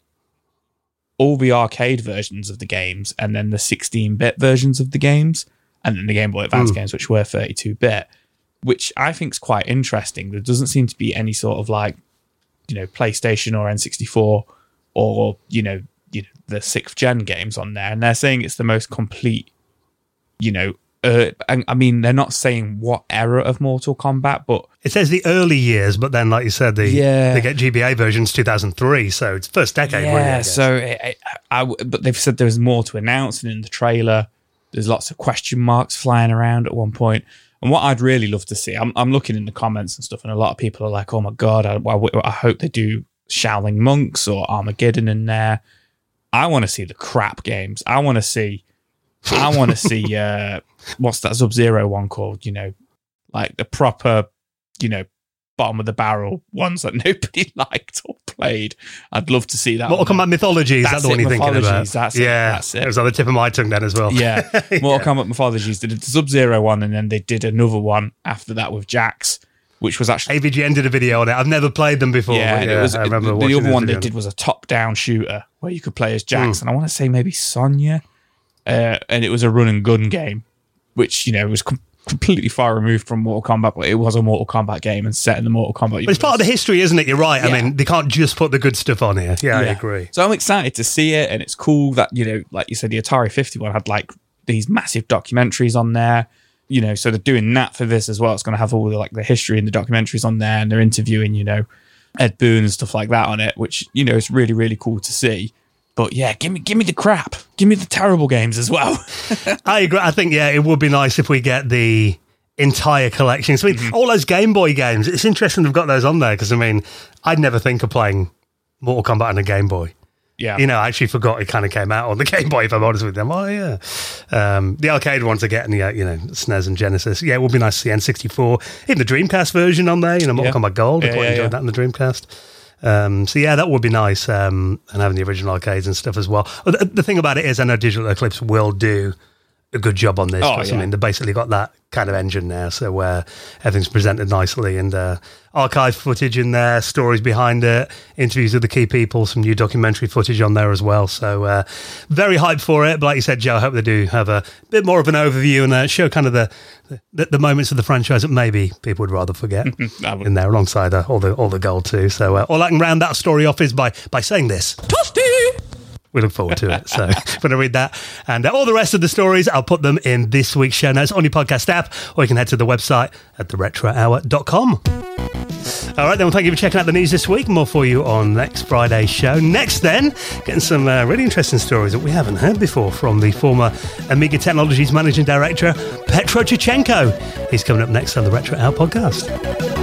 all the arcade versions of the games and then the sixteen-bit versions of the games and then the Game Boy Advance mm. games, which were thirty-two bit, which I think is quite interesting. There doesn't seem to be any sort of like, you know, PlayStation or N sixty-four or, you know, you know the sixth gen games on there. And they're saying it's the most complete, you know, Uh, I mean, they're not saying what era of Mortal Kombat, but it says the early years. But then, like you said, the yeah. they get G B A versions two thousand three, so it's first decade. Yeah, really, I so it, it, I, but they've said there's more to announce, and in the trailer, there's lots of question marks flying around at one point. And what I'd really love to see, I'm, I'm looking in the comments and stuff, and a lot of people are like, "Oh my god, I, I, I hope they do Shaolin Monks or Armageddon in there. I want to see the crap games. I want to see, I want to see, uh, what's that Sub-Zero one called? You know, like the proper, you know, bottom of the barrel ones that nobody liked or played. I'd love to see that. Mortal Kombat Mythology, is That's that the one it, you're thinking about? Mythologies, That's it. yeah, That's it. it was on the tip of my tongue then as well. Yeah. Mortal Kombat Mythologies. They did the Sub-Zero one, and then they did another one after that with Jax, which was actually... A V G N did a video on it. I've never played them before. Yeah, but and yeah it was, I remember the watching other this one they video. did was a top-down shooter where you could play as Jax, Mm. and I want to say maybe Sonya, uh, and it was a run-and-gun game, which, you know, was com- completely far removed from Mortal Kombat, but it was a Mortal Kombat game and set in the Mortal Kombat universe. But it's part of the history, isn't it? You're right. Yeah. I mean, they can't just put the good stuff on here. Yeah, I agree. So I'm excited to see it, and it's cool that, you know, like you said, the Atari fifty one had like these massive documentaries on there. You know, so they're doing that for this as well. It's going to have all the like the history and the documentaries on there, and they're interviewing, you know, Ed Boon and stuff like that on it, which, you know, is really, really cool to see. But yeah, give me give me the crap. Give me the terrible games as well. I agree. I think, yeah, it would be nice if we get the entire collection. So, I mean, Mm-hmm. all those Game Boy games, it's interesting they've got those on there because, I mean, I'd never think of playing Mortal Kombat on a Game Boy. Yeah. You know, I actually forgot it kind of came out on the Game Boy, if I'm honest with them. Oh, yeah. Um, the arcade ones are getting, yeah, you know, S N E S and Genesis. Yeah, it would be nice to see N sixty-four. Even the Dreamcast version on there, you know, Mortal Yeah. Kombat Gold. I Yeah, quite yeah, enjoyed yeah. that in the Dreamcast. Um, so, yeah, that would be nice. Um, and having the original arcades and stuff as well. The, the thing about it is, I know Digital Eclipse will do a good job on this. Oh, 'cause, yeah. I mean, they've basically got that kind of engine now, so where everything's presented nicely and uh, archive footage in there, stories behind it, interviews with the key people, some new documentary footage on there as well. So uh, very hyped for it. But like you said, Joe, I hope they do have a bit more of an overview and uh, show kind of the, the the moments of the franchise that maybe people would rather forget I would- in there, alongside uh, all the all the gold too. So uh, all I can round that story off is by by saying this. Toasty! We look forward to it. So if you want to read that and uh, all the rest of the stories, I'll put them in this week's show notes on your podcast app, or you can head to the website at the retro hour dot com. All right, then, well, thank you for checking out the news this week. More for you on next Friday's show. Next, then, getting some uh, really interesting stories that we haven't heard before from the former Amiga Technologies Managing Director, Petro Chichenko. He's coming up next on the Retro Hour podcast.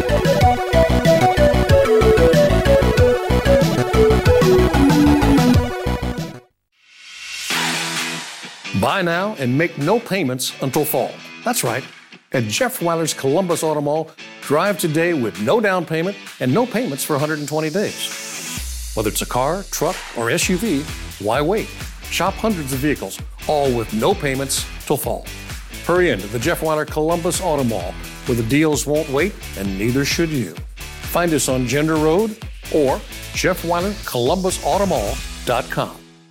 Buy now and make no payments until fall. That's right. At Jeff Weiler's Columbus Auto Mall, drive today with no down payment and no payments for one hundred twenty days. Whether it's a car, truck, or S U V, why wait? Shop hundreds of vehicles, all with no payments till fall. Hurry into the Jeff Weiler Columbus Auto Mall, where the deals won't wait and neither should you. Find us on Gender Road or jeff weiler columbus auto mall dot com.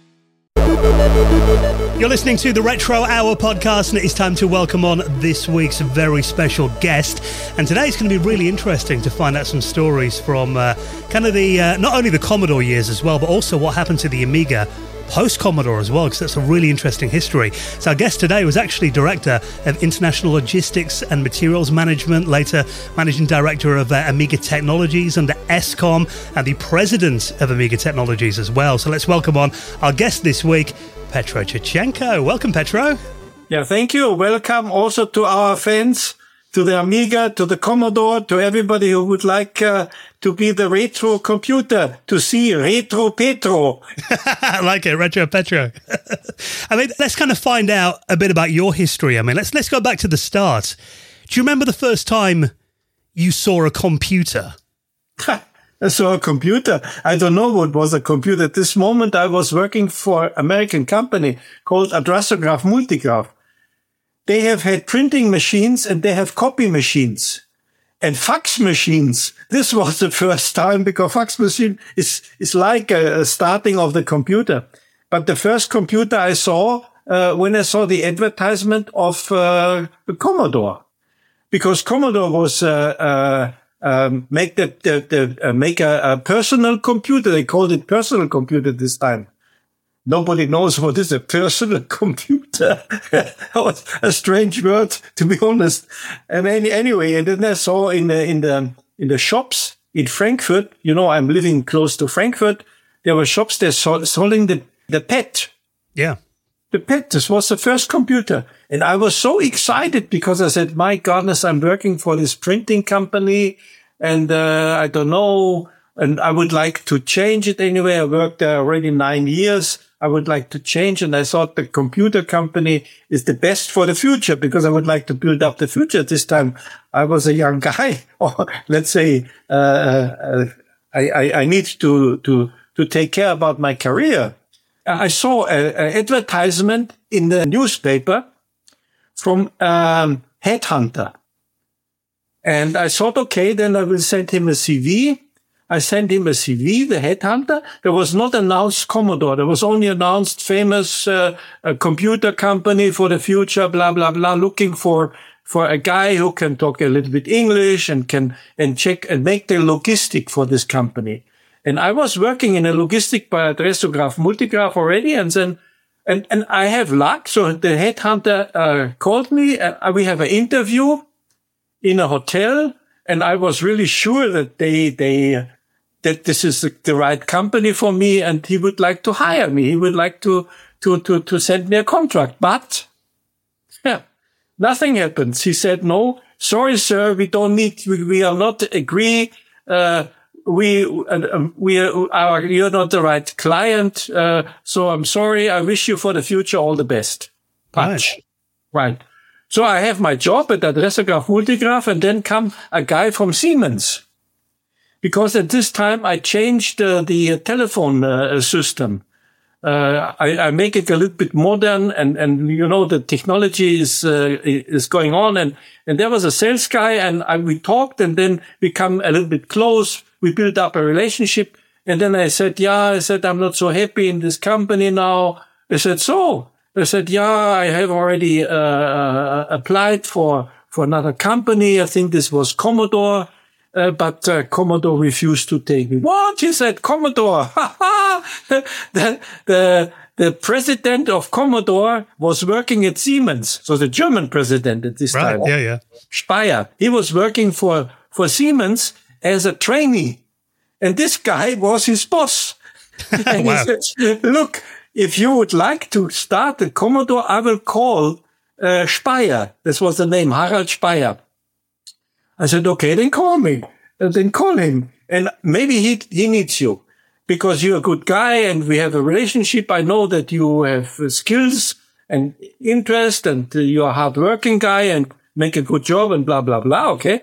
You're listening to the Retro Hour podcast, and it is time to welcome on this week's very special guest. And today it's going to be really interesting to find out some stories from uh, kind of the, uh, not only the Commodore years as well, but also what happened to the Amiga post-Commodore as well, because that's a really interesting history. So our guest today was actually Director of International Logistics and Materials Management, later Managing Director of uh, Amiga Technologies under ESCOM, and the President of Amiga Technologies as well. So let's welcome on our guest this week, Petro Chichenko. Welcome, Petro. Yeah, thank you. Welcome also to our fans, to the Amiga, to the Commodore, to everybody who would like uh, to be the retro computer, to see Retro Petro. I like it, Retro Petro. I mean, let's kind of find out a bit about your history. I mean, let's let's go back to the start. Do you remember the first time you saw a computer? I saw a computer. I don't know what was a computer. At this moment, I was working for an American company called Adrasograph Multigraph. They have had printing machines and they have copy machines and fax machines. This was the first time, because fax machine is, is like a, a starting of the computer. But the first computer I saw, uh, when I saw the advertisement of, uh, the Commodore, because Commodore was, uh, uh, um, make the, the, the uh, make a, a personal computer. They called it personal computer this time. Nobody knows what is a personal computer. That was a strange word, to be honest. And any, anyway, and then I saw in the, in the, in the shops in Frankfurt, you know, I'm living close to Frankfurt. There were shops that sold, selling the, the P E T. Yeah. The P E T. This was the first computer. And I was so excited because I said, my goodness, I'm working for this printing company. And, uh, I don't know, and I would like to change it anyway. I worked there already nine years. I would like to change. And I thought the computer company is the best for the future because I would like to build up the future. At this time, I was a young guy, or let's say, uh, uh, I, I, I need to, to, to take care about my career. I saw an advertisement in the newspaper from, um, headhunter. And I thought, okay, then I will send him a C V. I sent him a C V, the headhunter. There was not announced Commodore. There was only announced famous uh, a computer company for the future, blah, blah, blah, looking for for a guy who can talk a little bit English and can and check and make the logistic for this company. And I was working in a logistic by Adressograph Multigraph already, and then and and I have luck. So the headhunter uh, called me. Uh, we have an interview in a hotel, and I was really sure that they they that this is the right company for me, and he would like to hire me. He would like to, to, to, to send me a contract. But, yeah, nothing happens. He said, no, sorry, sir, we don't need, we, we are not agree, uh, we, uh, we are, you're not the right client, uh, so I'm sorry. I wish you for the future all the best. Punch. Right. right. So I have my job at Adressograph Multigraph, and then come a guy from Siemens. Because at this time I changed uh, the telephone uh, system. Uh, I, I make it a little bit modern, and, and you know, the technology is uh, is going on. And, and there was a sales guy, and I, we talked, and then we come a little bit close. We built up a relationship. And then I said, yeah, I said, I'm not so happy in this company now. I said, so? I said, yeah, I have already uh, applied for, for another company. I think this was Commodore. Uh, but uh, Commodore refused to take me. What? He said, Commodore. Ha ha! the, the, the president of Commodore was working at Siemens. So the German president at this right, time. Yeah, yeah. Speyer. He was working for, for Siemens as a trainee. And this guy was his boss. And wow. He said, look, if you would like to start a Commodore, I will call uh, Speyer. This was the name, Harald Speyer. I said, okay, then call me. And then call him. And maybe he, he needs you because you're a good guy and we have a relationship. I know that you have skills and interest and you're a hardworking guy and make a good job and blah, blah, blah. Okay.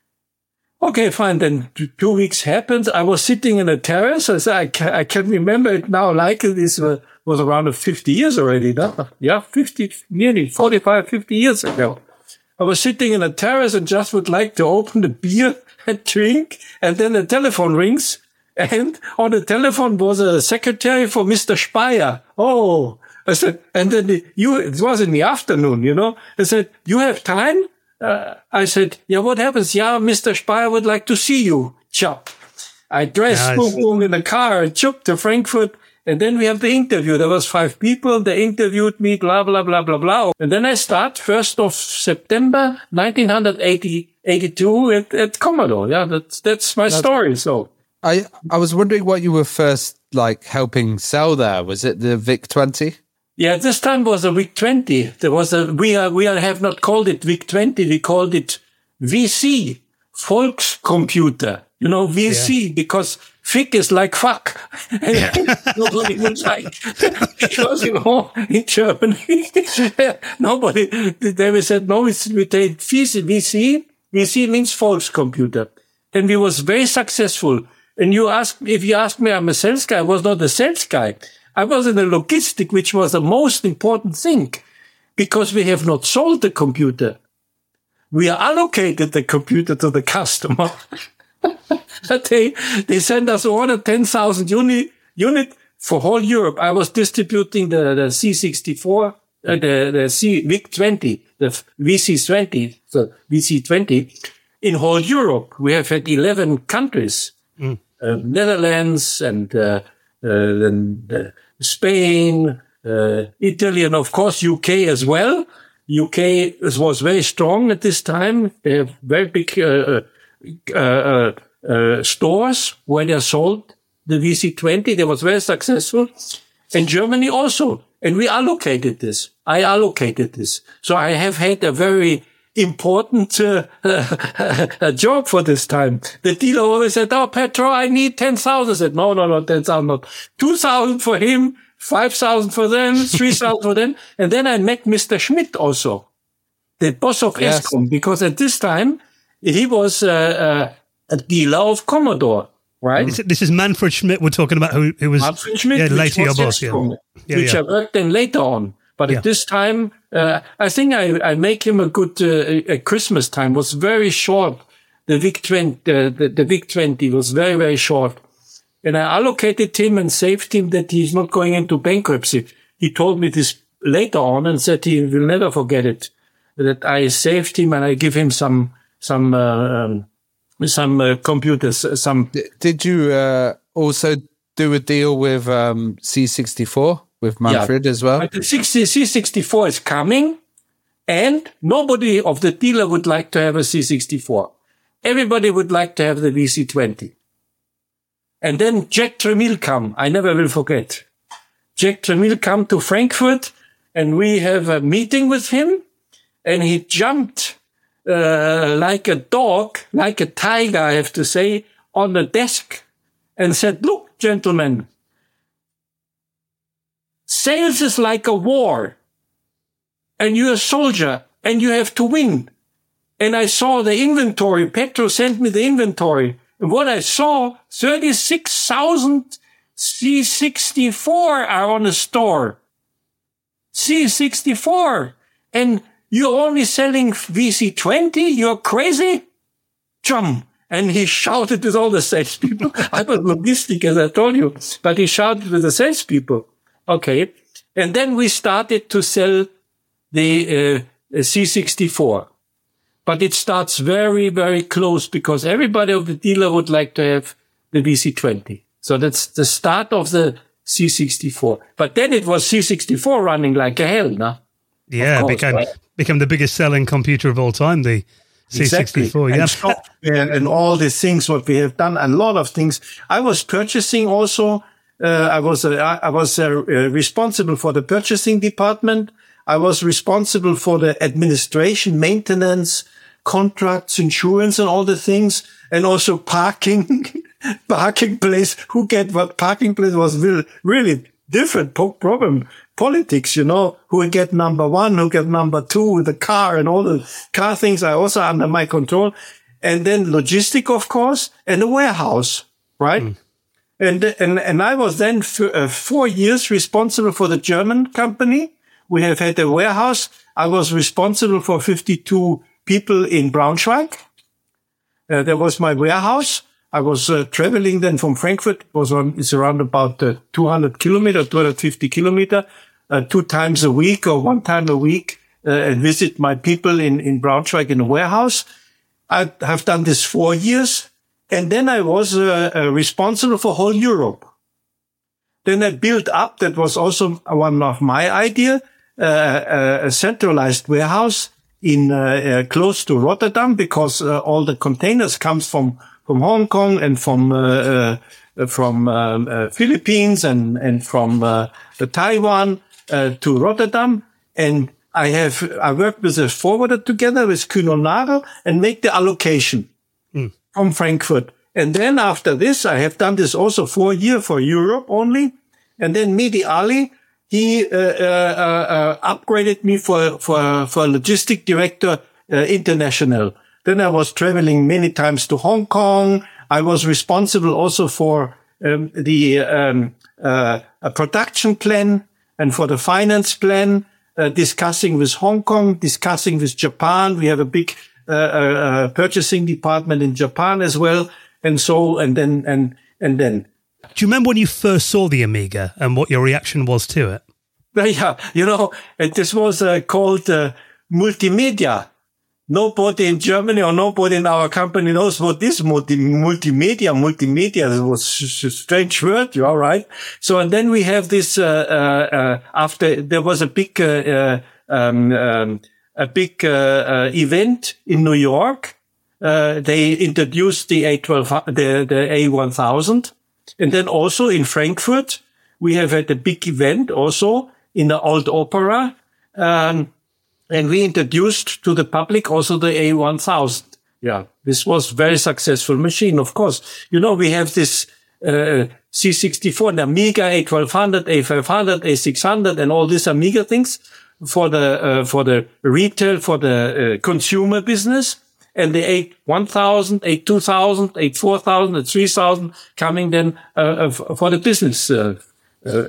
Okay, fine. Then two weeks happened. I was sitting in a terrace. I said, I can, I can remember it now like this uh, was around fifty years already. No? Yeah, fifty, nearly forty-five, fifty years ago. I was sitting in a terrace and just would like to open the beer and drink. And then the telephone rings. And on the telephone was a secretary for Mister Speyer. Oh, I said, and then the, you, it was in the afternoon, you know. I said, you have time? Uh, I said, yeah, what happens? Yeah, Mister Speyer would like to see you. Chop. I dressed, nice. boom, boom, in the car and chop to Frankfurt. And then we have the interview. There was five people. They interviewed me, blah, blah, blah, blah, blah. And then I start first of September, nineteen eighty-two at, at Commodore. Yeah, that's, that's my that's, story. So I, I was wondering what you were first like helping sell there. Was it the VIC twenty? Yeah, this time was a VIC twenty. There was a, we are, we are, have not called it VIC twenty. We called it V C, Volkscomputer. You know, V C, yeah. Because Fick is like fuck. Yeah. Nobody would like, because, you know, in Germany, nobody, they said, no, it's, we take V C, V C, V C means Volkscomputer. And we was very successful. And you ask, if you ask me, I'm a sales guy, I was not a sales guy. I was in the logistic, which was the most important thing, because we have not sold the computer. We allocated the computer to the customer. they, they sent us order ten thousand unit, unit for whole Europe. I was distributing the, the C sixty-four, uh, the, the C, VIC twenty, the V C twenty, so V C twenty in whole Europe. We have had eleven countries, mm. uh, Netherlands and, uh, uh, then, uh, Spain, uh, Italy, and of course U K as well. U K was very strong at this time. They have very big, uh, uh, uh, uh, stores where they sold the V C twenty. They was very successful. And Germany also. And we allocated this. I allocated this. So I have had a very important uh, uh, job for this time. The dealer always said, oh, Petro, I need ten thousand. I said, no, no, no, ten thousand, not two thousand for him, five thousand for them, three thousand for them. And then I met Mister Schmidt also, the boss of Yes. Eskom, because at this time he was uh, uh, a dealer of Commodore, right? This, this is Manfred Schmidt we're talking about, who, who was Manfred Schmidt, yeah, which later your was boss. Yeah. Eskom, Yeah, which yeah. I worked then later on. But Yeah. at this time, uh, I think I, I make him a good, uh, a Christmas time was very short. The V I C twenty, uh, the, the V I C twenty was very, very short. And I allocated him and saved him that he's not going into bankruptcy. He told me this later on and said he will never forget it. That I saved him and I give him some, some, uh, um, some uh, computers, uh, some. Did you uh, also do a deal with um, C sixty-four with Manfred as well? But the C sixty-four is coming, and nobody of the dealer would like to have a C sixty-four. Everybody would like to have the V C twenty. And then Jack Tramiel come. I never will forget. Jack Tramiel come to Frankfurt, and we have a meeting with him, and he jumped uh, like a dog, like a tiger, I have to say, on the desk and said, look, gentlemen, sales is like a war, and you're a soldier, and you have to win. And I saw the inventory. Petro sent me the inventory. And what I saw, thirty-six thousand C sixty-four are on the store. C sixty-four. And you're only selling V C twenty? You're crazy? Jump. And he shouted with all the salespeople. I was logistic, as I told you, but he shouted with the salespeople. Okay. And then we started to sell the uh, C sixty-four. But it starts very, very close because everybody of the dealer would like to have the V C twenty. So that's the start of the C sixty-four. But then it was C sixty-four running like a hell, no? Yeah, course, became right? became the biggest selling computer of all time, the C sixty-four. And Yeah. software and all these things, what we have done, a lot of things. I was purchasing also. Uh, I was uh, I was uh, uh, responsible for the purchasing department. I was responsible for the administration, maintenance, contracts, insurance, and all the things, and also parking, parking place. Who get what parking place was really, really different po- problem. Politics, you know, who will get number one, who get number two with the car and all the car things are also under my control. And then logistic, of course, and a warehouse, right? Mm. And, and, and I was then for uh, four years responsible for the German company. We have had a warehouse. I was responsible for fifty-two people in Braunschweig. Uh, there was my warehouse. I was uh, traveling then from Frankfurt. It was on, it's around about uh, two hundred kilometer, two hundred fifty kilometer, uh, two times a week or one time a week, uh, and visit my people in, in Braunschweig in the warehouse. I have done this four years. And then I was uh, uh, responsible for whole Europe. Then I built up, that was also one of my idea, uh, a centralized warehouse in uh, uh, close to Rotterdam, because uh, all the containers comes from from Hong Kong and from uh, uh, from um, uh, Philippines and and from uh, Taiwan uh, to Rotterdam. And I have I worked with a forwarder together with Kühn und Nagel and make the allocation mm. from Frankfurt. And then after this, I have done this also for a year for Europe only. And then Mehdi Ali, he uh, uh, uh, upgraded me for for for logistic director uh, international. Then I was traveling many times to Hong Kong. I was responsible also for um, the um, uh, a production plan and for the finance plan, uh, discussing with Hong Kong, discussing with Japan. We have a big uh, uh, purchasing department in Japan as well. And so, and then, and, and then. Do you remember when you first saw the Amiga and what your reaction was to it? Yeah, you know, this was uh, called uh, multimedia. Nobody in Germany or nobody in our company knows what this multi- multimedia, multimedia was a strange word, you are right. So, and then we have this, uh, uh, uh after there was a big, uh, uh um, um, a big, uh, uh, event in New York. Uh, they introduced the A twelve, the, the A one thousand. And then also in Frankfurt, we have had a big event also in the Old Opera. Um, And we introduced to the public also the A one thousand. Yeah, this was very successful machine, of course. You know, we have this uh, C sixty-four, the Amiga, A twelve hundred, A five hundred, A six hundred, and all these Amiga things for the uh, for the retail, for the uh, consumer business. And the A one thousand, A two thousand, A four thousand, A three thousand coming then uh, for the business uh, uh,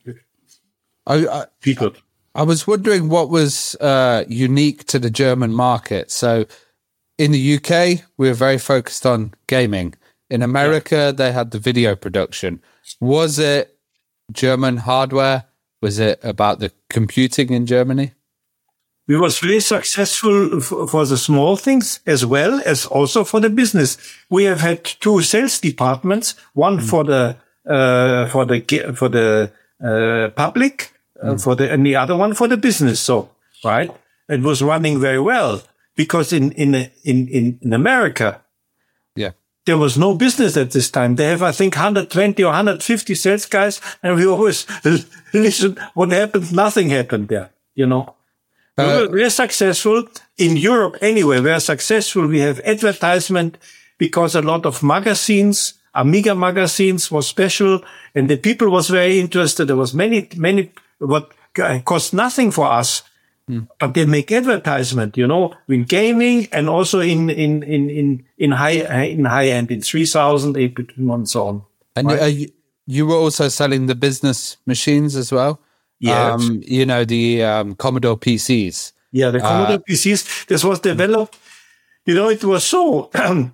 I, I, people. I was wondering what was uh, unique to the German market. So in the U K, we were very focused on gaming. In America, yeah. they had the video production. Was it German hardware? Was it about the computing in Germany? We was very successful f- for the small things as well as also for the business. We have had two sales departments, one mm. for the uh, for the for the uh, public, uh, mm. for the and the other one for the business. So right, it was running very well because in in in in, in America, yeah, there was no business at this time. They have, I think, one hundred twenty or one hundred fifty sales guys, and we always listen. What happened? Nothing happened there. You know. Uh, we're successful in Europe anyway. We're successful. We have advertisement because a lot of magazines, Amiga magazines was special and the people was very interested. There was many, many, what cost nothing for us, hmm. but they make advertisement, you know, in gaming and also in, in, in, in, in high, in high end, in three thousand, eight bit and so on. And right? uh, you, you were also selling the business machines as well? Yeah, um, you know, the um, Commodore P Cs. Yeah, the Commodore uh, P Cs. This was developed, you know, it was so,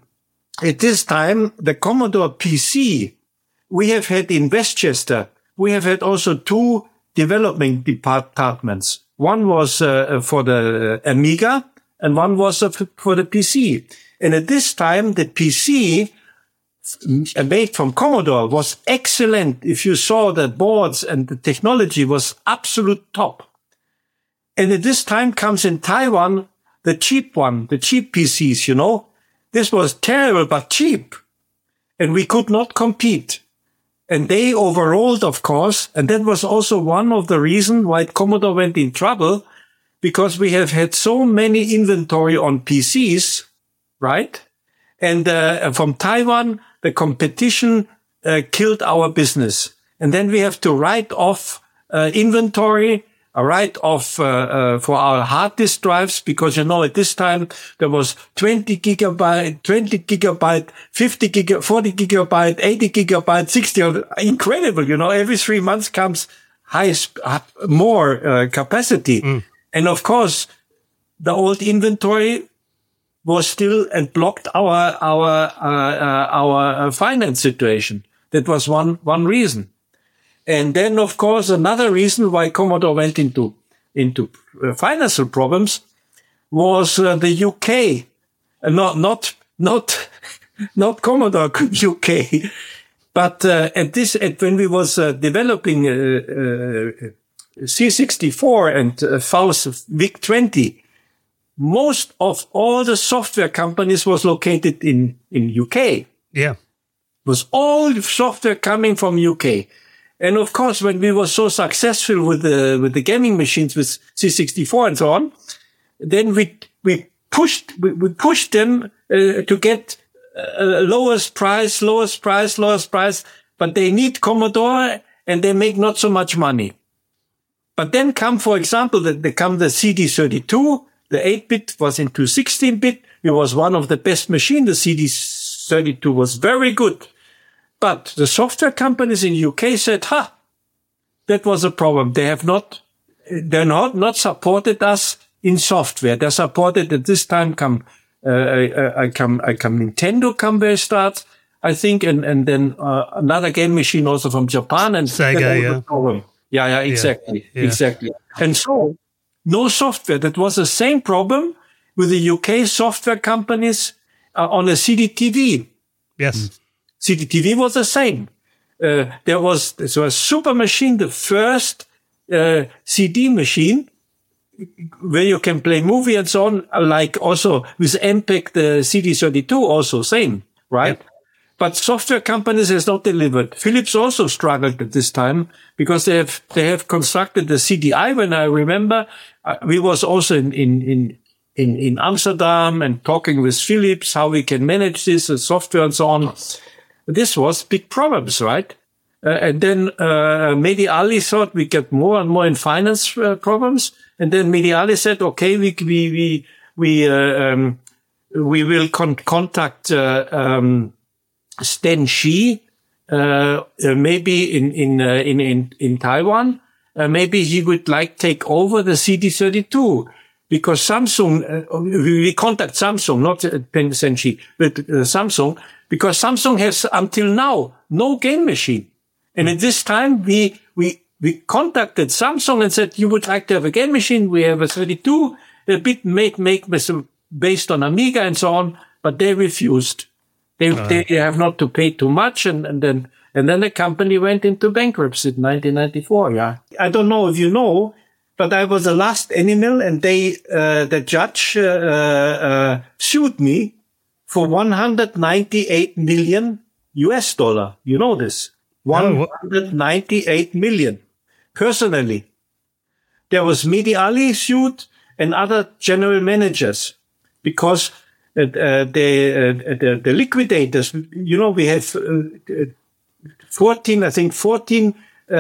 at this time, the Commodore P C, we have had in Westchester, we have had also two development departments. One was uh, for the Amiga and one was uh, for the P C. And at this time, the P C made from Commodore was excellent. If you saw the boards and the technology was absolute top. And at this time comes in Taiwan, the cheap one, the cheap P Cs, you know. This was terrible, but cheap. And we could not compete. And they overrolled, of course. And that was also one of the reasons why Commodore went in trouble, because we have had so many inventory on P Cs, right? And uh, from Taiwan, the competition uh, killed our business. And then we have to write off uh, inventory, a write off uh, uh, for our hard disk drives, because, you know, at this time there was twenty gigabyte, twenty gigabyte, fifty gigabyte, forty gigabyte, eighty gigabyte, sixty. Incredible, you know, every three months comes high, sp- more uh, capacity. Mm. And of course, the old inventory was still and blocked our our uh, uh, our uh, finance situation. That was one one reason. And then, of course, another reason why Commodore went into into uh, financial problems was uh, the U K, uh, not not not not Commodore U K, but uh, at this at when we was uh, developing uh, uh, C sixty-four and uh, Faust V I C twenty. Most of all the software companies was located in, in U K. Yeah. It was all software coming from U K. And of course, when we were so successful with the, with the gaming machines with C sixty-four and so on, then we, we pushed, we, we pushed them uh, to get uh, lowest price, lowest price, lowest price, but they need Commodore and they make not so much money. But then come, for example, the, they come the C D thirty-two. The eight bit was into sixteen bit. It was one of the best machines. The C D thirty-two was very good. But the software companies in U K said, ha, that was a problem. They have not, they're not, not supported us in software. They're supported at this time come, uh, I, I come, I come Nintendo come where it starts, I think, and, and then, uh, another game machine also from Japan and Sega, yeah. Problem. Yeah, yeah, exactly, yeah. exactly. And so, no software. That was the same problem with the U K software companies uh, on a C D T V. Yes. Mm. C D T V was the same. Uh, there was, there was Super Machine, the first uh, C D machine where you can play movie and so on, like also with M P E G, the C D thirty-two, also same, right? Yep. but software companies has not delivered. Philips also struggled at this time because they have, they have constructed the C D I. When I remember, uh, we was also in, in, in, in, in Amsterdam and talking with Philips, how we can manage this uh, software and so on. This was big problems, right? Uh, and then, uh, Mehdi Ali thought we get more and more in finance uh, problems. And then Mehdi Ali said, okay, we, we, we, we, uh, um, we will con- contact, uh, um, Stan Shi, uh, uh, maybe in, in, uh, in, in, in Taiwan. Uh, maybe he would like take over the C D thirty-two because Samsung, uh, we contact Samsung, not uh, Stan Shi, but uh, Samsung, because Samsung has until now no game machine. And at this time, we, we, we contacted Samsung and said, you would like to have a game machine. We have a thirty-two, a bit made, make based on Amiga and so on, but they refused. They, oh. they have not to pay too much. And, and then, and then the company went into bankruptcy in nineteen ninety-four. Yeah. I don't know if you know, but I was the last animal and they, uh, the judge, uh, uh, sued me for one hundred ninety-eight million U S dollar. You know this. one hundred ninety-eight million. Personally. There was Mehdi Ali sued and other general managers because uh, uh, the, uh, the, the liquidators, you know, we have uh, fourteen, I think fourteen, uh,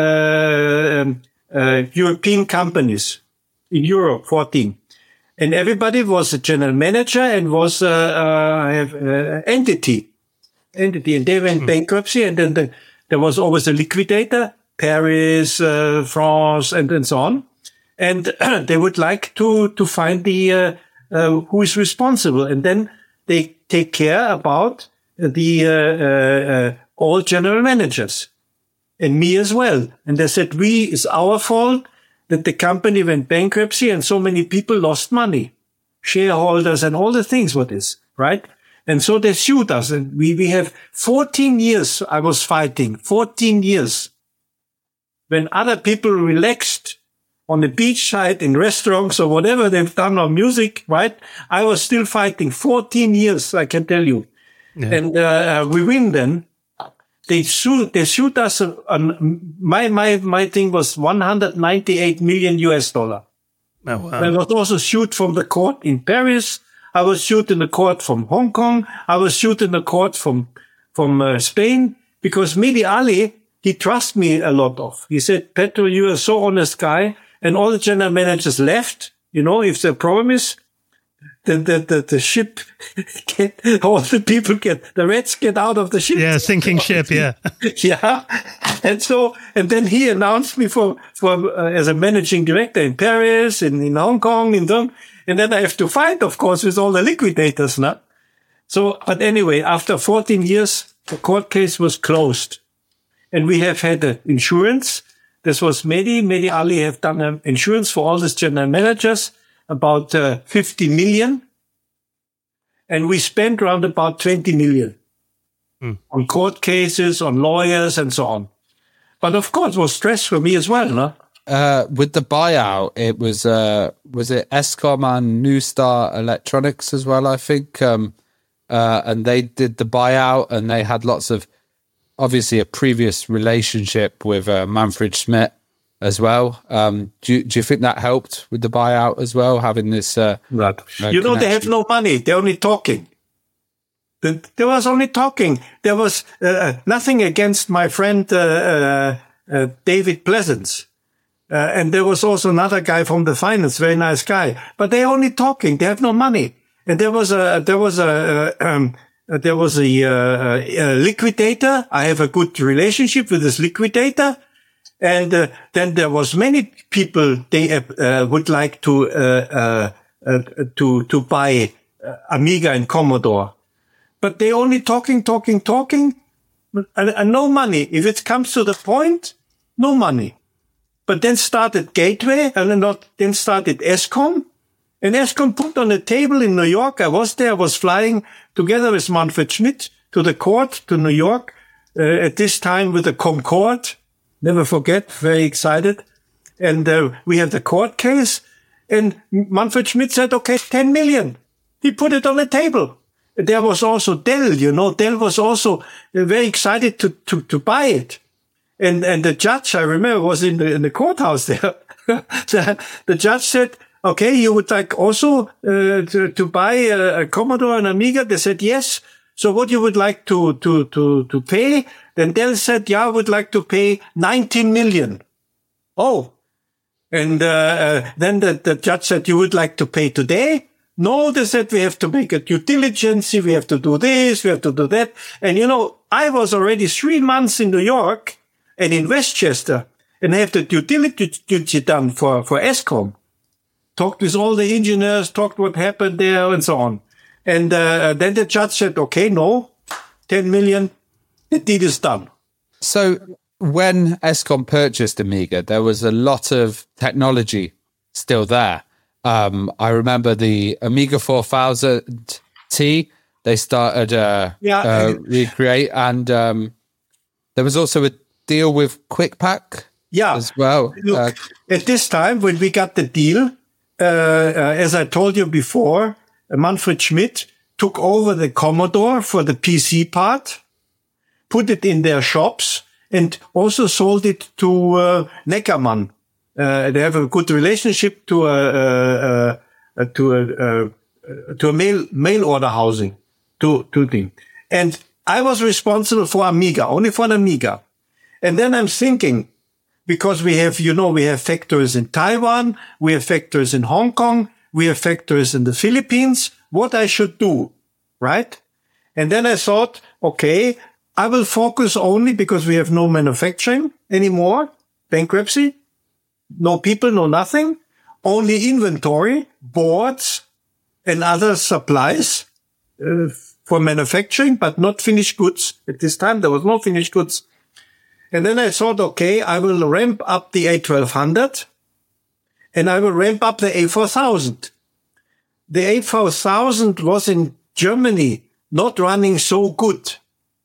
um, uh, European companies in Europe, fourteen. And everybody was a general manager and was a, uh, uh, entity, entity. And they went hmm. bankruptcy and then the, there was always a liquidator, Paris, uh, France, and, and so on. And they would like to, to find the, uh, uh, who is responsible. And then they take care about the, uh, uh, uh, all general managers and me as well. And they said, we, it's our fault that the company went bankruptcy and so many people lost money, shareholders and all the things, what is, right? And so they sued us and we, we have fourteen years I was fighting, fourteen years. When other people relaxed on the beach side in restaurants or whatever they've done on music, right? I was still fighting fourteen years, I can tell you. Yeah. And, uh, we win then. They sued, they sued us on, my, my, my thing was one hundred ninety-eight million U S dollar. Oh, wow. I was also sued from the court in Paris. I was sued in the court from Hong Kong. I was sued in the court from, from uh, Spain because Mehdi Ali, he trusts me a lot of. He said, Petro, you are so honest guy. And all the general managers left. You know, if the problem is, the, the, the, the ship get, all the people get, the Reds get out of the ship. Yeah, sinking ship, yeah. Yeah. And so, and then he announced me for, for, uh, as a managing director in Paris, in, in Hong Kong, in them. And then I have to fight, of course, with all the liquidators now. So, but anyway, after fourteen years, the court case was closed. And we have had uh, insurance. This was Mehdi. Mehdi Ali have done um, insurance for all these general managers, about uh, fifty million. And we spent around about twenty million mm. on court cases, on lawyers, and so on. But of course, it was stress for me as well, no? Uh, with the buyout, it was, uh, was it Escom and New Star Electronics as well, I think? Um, uh, and they did the buyout and they had lots of, obviously a previous relationship with uh, Manfred Schmidt as well. Um, do, you, do you think that helped with the buyout as well, having this? Uh, right. uh, you know, connection? They have no money. They're only talking. There was only talking. There was uh, nothing against my friend uh, uh, uh, David Pleasance. Uh, and there was also another guy from the finance, very nice guy. But they're only talking. They have no money. And there was a, there was a, uh, um, Uh, there was a, uh, a liquidator. I have a good relationship with this liquidator. And uh, then there was many people, they uh, would like to uh, uh, uh, to to buy uh, Amiga and Commodore. But they only talking, talking, talking, and, and no money. If it comes to the point, no money. But then started Gateway, and not then started Escom. And Escom put on a table in New York. I was there. I was flying together with Manfred Schmidt to the court to New York uh, at this time with the Concorde. Never forget. Very excited. And uh, we had the court case. And Manfred Schmidt said, okay, ten million. He put it on the table. there was also Dell, you know, Dell was also very excited to, to, to buy it. And, and the judge, I remember, was in the, in the courthouse there. the, the judge said, okay, you would like also, uh, to, to buy a, a Commodore and Amiga? They said, yes. So what you would like to, to, to, to pay? Then Dell said, yeah, I would like to pay nineteen million. Oh. And, uh, uh then the, the judge said, you would like to pay today? No, they said, we have to make a due diligence. We have to do this. We have to do that. And, you know, I was already three months in New York and in Westchester and have the due diligence done for, for ESCOM. Talked with all the engineers, talked what happened there and so on. And, uh, then the judge said, okay, no, ten million, the deal is done. So when ESCOM purchased Amiga, there was a lot of technology still there. Um, I remember the Amiga four thousand T, they started uh, yeah. uh, recreate, and um, there was also a deal with QuickPack yeah. as well. Look, uh, at this time, when we got the deal, uh, uh, as I told you before, Manfred Schmidt took over the Commodore for the P C part, put it in their shops, and also sold it to uh, Neckermann. Uh, they have a good relationship to a, uh, uh, to a, uh, to a mail, mail order housing, to, to thing. And I was responsible for Amiga, only for the Amiga. And then I'm thinking, because we have, you know, we have factories in Taiwan, we have factories in Hong Kong, we have factories in the Philippines, what I should do, right? And then I thought, okay, I will focus only because we have no manufacturing anymore, bankruptcy. No people, no nothing, only inventory, boards, and other supplies uh, for manufacturing, but not finished goods. At this time, there was no finished goods. And then I thought, okay, I will ramp up the A twelve hundred, and I will ramp up the A four thousand. The A four thousand was in Germany not running so good.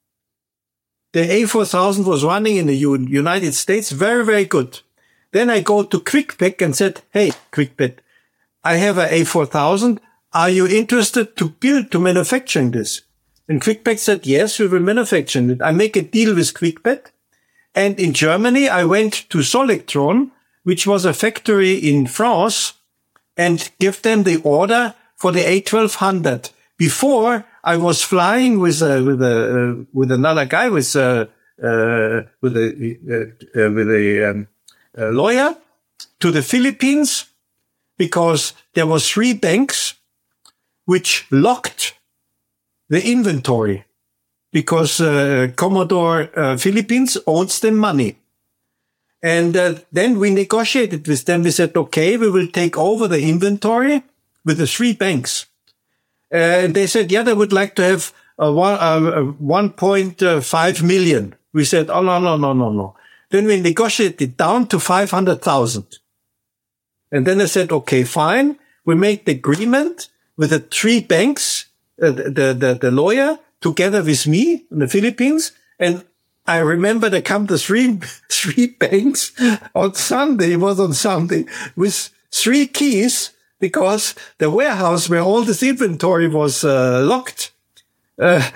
The A four thousand was running in the U- United States very, very good. Then I go to QuickPack and said, hey, QuickPack, I have a A four thousand. Are you interested to build, to manufacturing this? And QuickPack said, yes, we will manufacture it. I make a deal with QuickPack. And in Germany, I went to Solectron, which was a factory in France, and give them the order for the A twelve hundred. Before, I was flying with a, with a, uh, with another guy, with a, uh, with a, uh, uh, with a, um, a lawyer to the Philippines, because there was three banks which locked the inventory because uh, Commodore uh, Philippines owns them money. And uh, then we negotiated with them. We said, okay, we will take over the inventory with the three banks. Uh, and they said, yeah, they would like to have uh, one, uh, one point five million. We said, oh, no, no, no, no, no. Then we negotiated down to five hundred thousand. And then I said, okay, fine. We made the agreement with the three banks, uh, the, the, the lawyer together with me in the Philippines. And I remember there come the three, three banks on Sunday. It was on Sunday with three keys because the warehouse where all this inventory was uh, locked uh,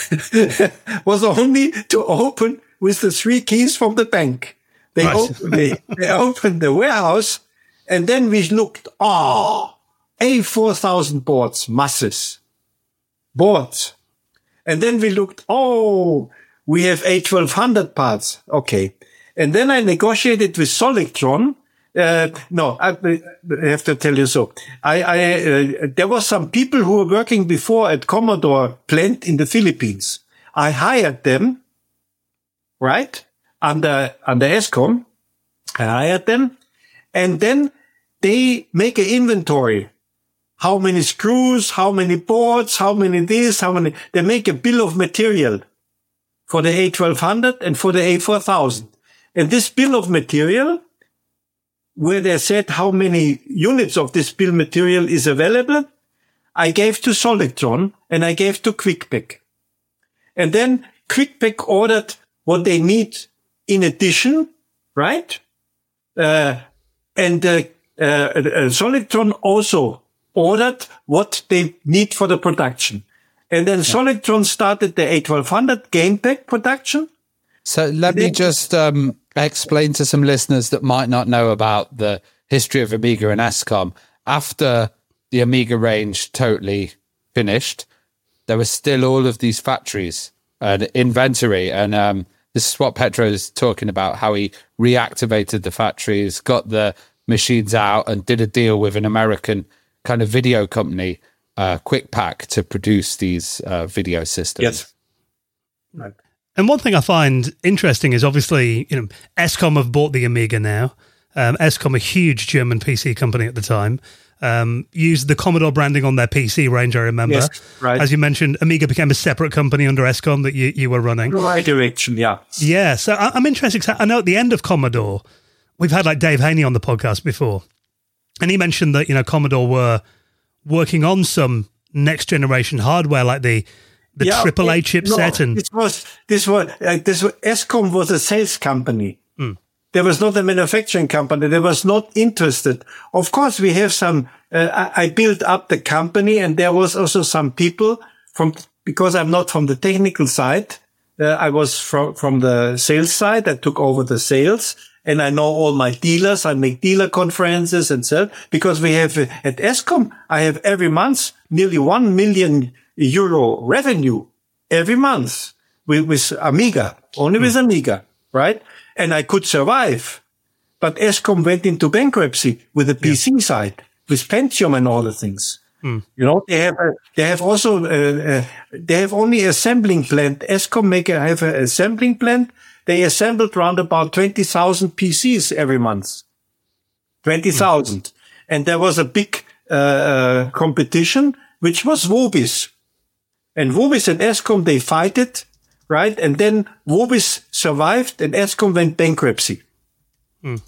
was only to open with the three keys from the bank. They, Right. op- they, they opened the warehouse, and then we looked, oh, A four thousand boards, masses, boards. And then we looked, oh, we have A twelve hundred parts. Okay. And then I negotiated with Solectron. Uh, no, I, I have to tell you so. I, I, uh, there were some people who were working before at Commodore plant in the Philippines. I hired them, right? Under, under ESCOM. I hired them. And then they make an inventory. How many screws, how many boards, how many this, how many, they make a bill of material for the A twelve hundred and for the A four thousand. And this bill of material, where they said how many units of this bill material is available, I gave to Solectron and I gave to QuickPack. And then QuickPack ordered what they need in addition, right? Uh, and, uh, uh, uh Solectron also ordered what they need for the production. And then Solitron started the A twelve hundred game pack production. So let me just um, explain to some listeners that might not know about the history of Amiga and ESCOM. After the Amiga range totally finished, there were still all of these factories and inventory. And um, this is what Petro is talking about, how he reactivated the factories, got the machines out and did a deal with an American kind of video company, uh, QuickPack, to produce these uh, video systems. Yes. Right. And one thing I find interesting is obviously, you know, ESCOM have bought the Amiga now. Um, ESCOM, a huge German P C company at the time, um, used the Commodore branding on their P C range, I remember. Yes, right. As you mentioned, Amiga became a separate company under ESCOM that you, you were running. Right direction, yeah. Yeah, so I, I'm interested. 'Cause I know at the end of Commodore, we've had like Dave Haney on the podcast before, and he mentioned that, you know, Commodore were working on some next generation hardware like the the yeah, triple A it, chipset. No, and this was this was uh, this was, ESCOM was a sales company. Mm. There was not a manufacturing company. They was not interested. Of course, we have some. Uh, I, I built up the company, and there was also some people from because I'm not from the technical side. Uh, I was from from the sales side. I took over the sales. And I know all my dealers. I make dealer conferences and so, because we have uh, at ESCOM, I have every month nearly one million euro revenue every month with, with Amiga, only with Amiga, right? And I could survive. But ESCOM went into bankruptcy with the P C yeah. side, with Pentium and all the things. Mm. You know, they have, a, they have also, uh, uh, they have only assembling plant. ESCOM make a, have an assembling plant. They assembled around about twenty thousand P Cs every month. twenty thousand. Mm. And there was a big, uh, uh, competition, which was Vobis. And Vobis and ESCOM, they fight it, right? And then Vobis survived and ESCOM went bankruptcy. Mm.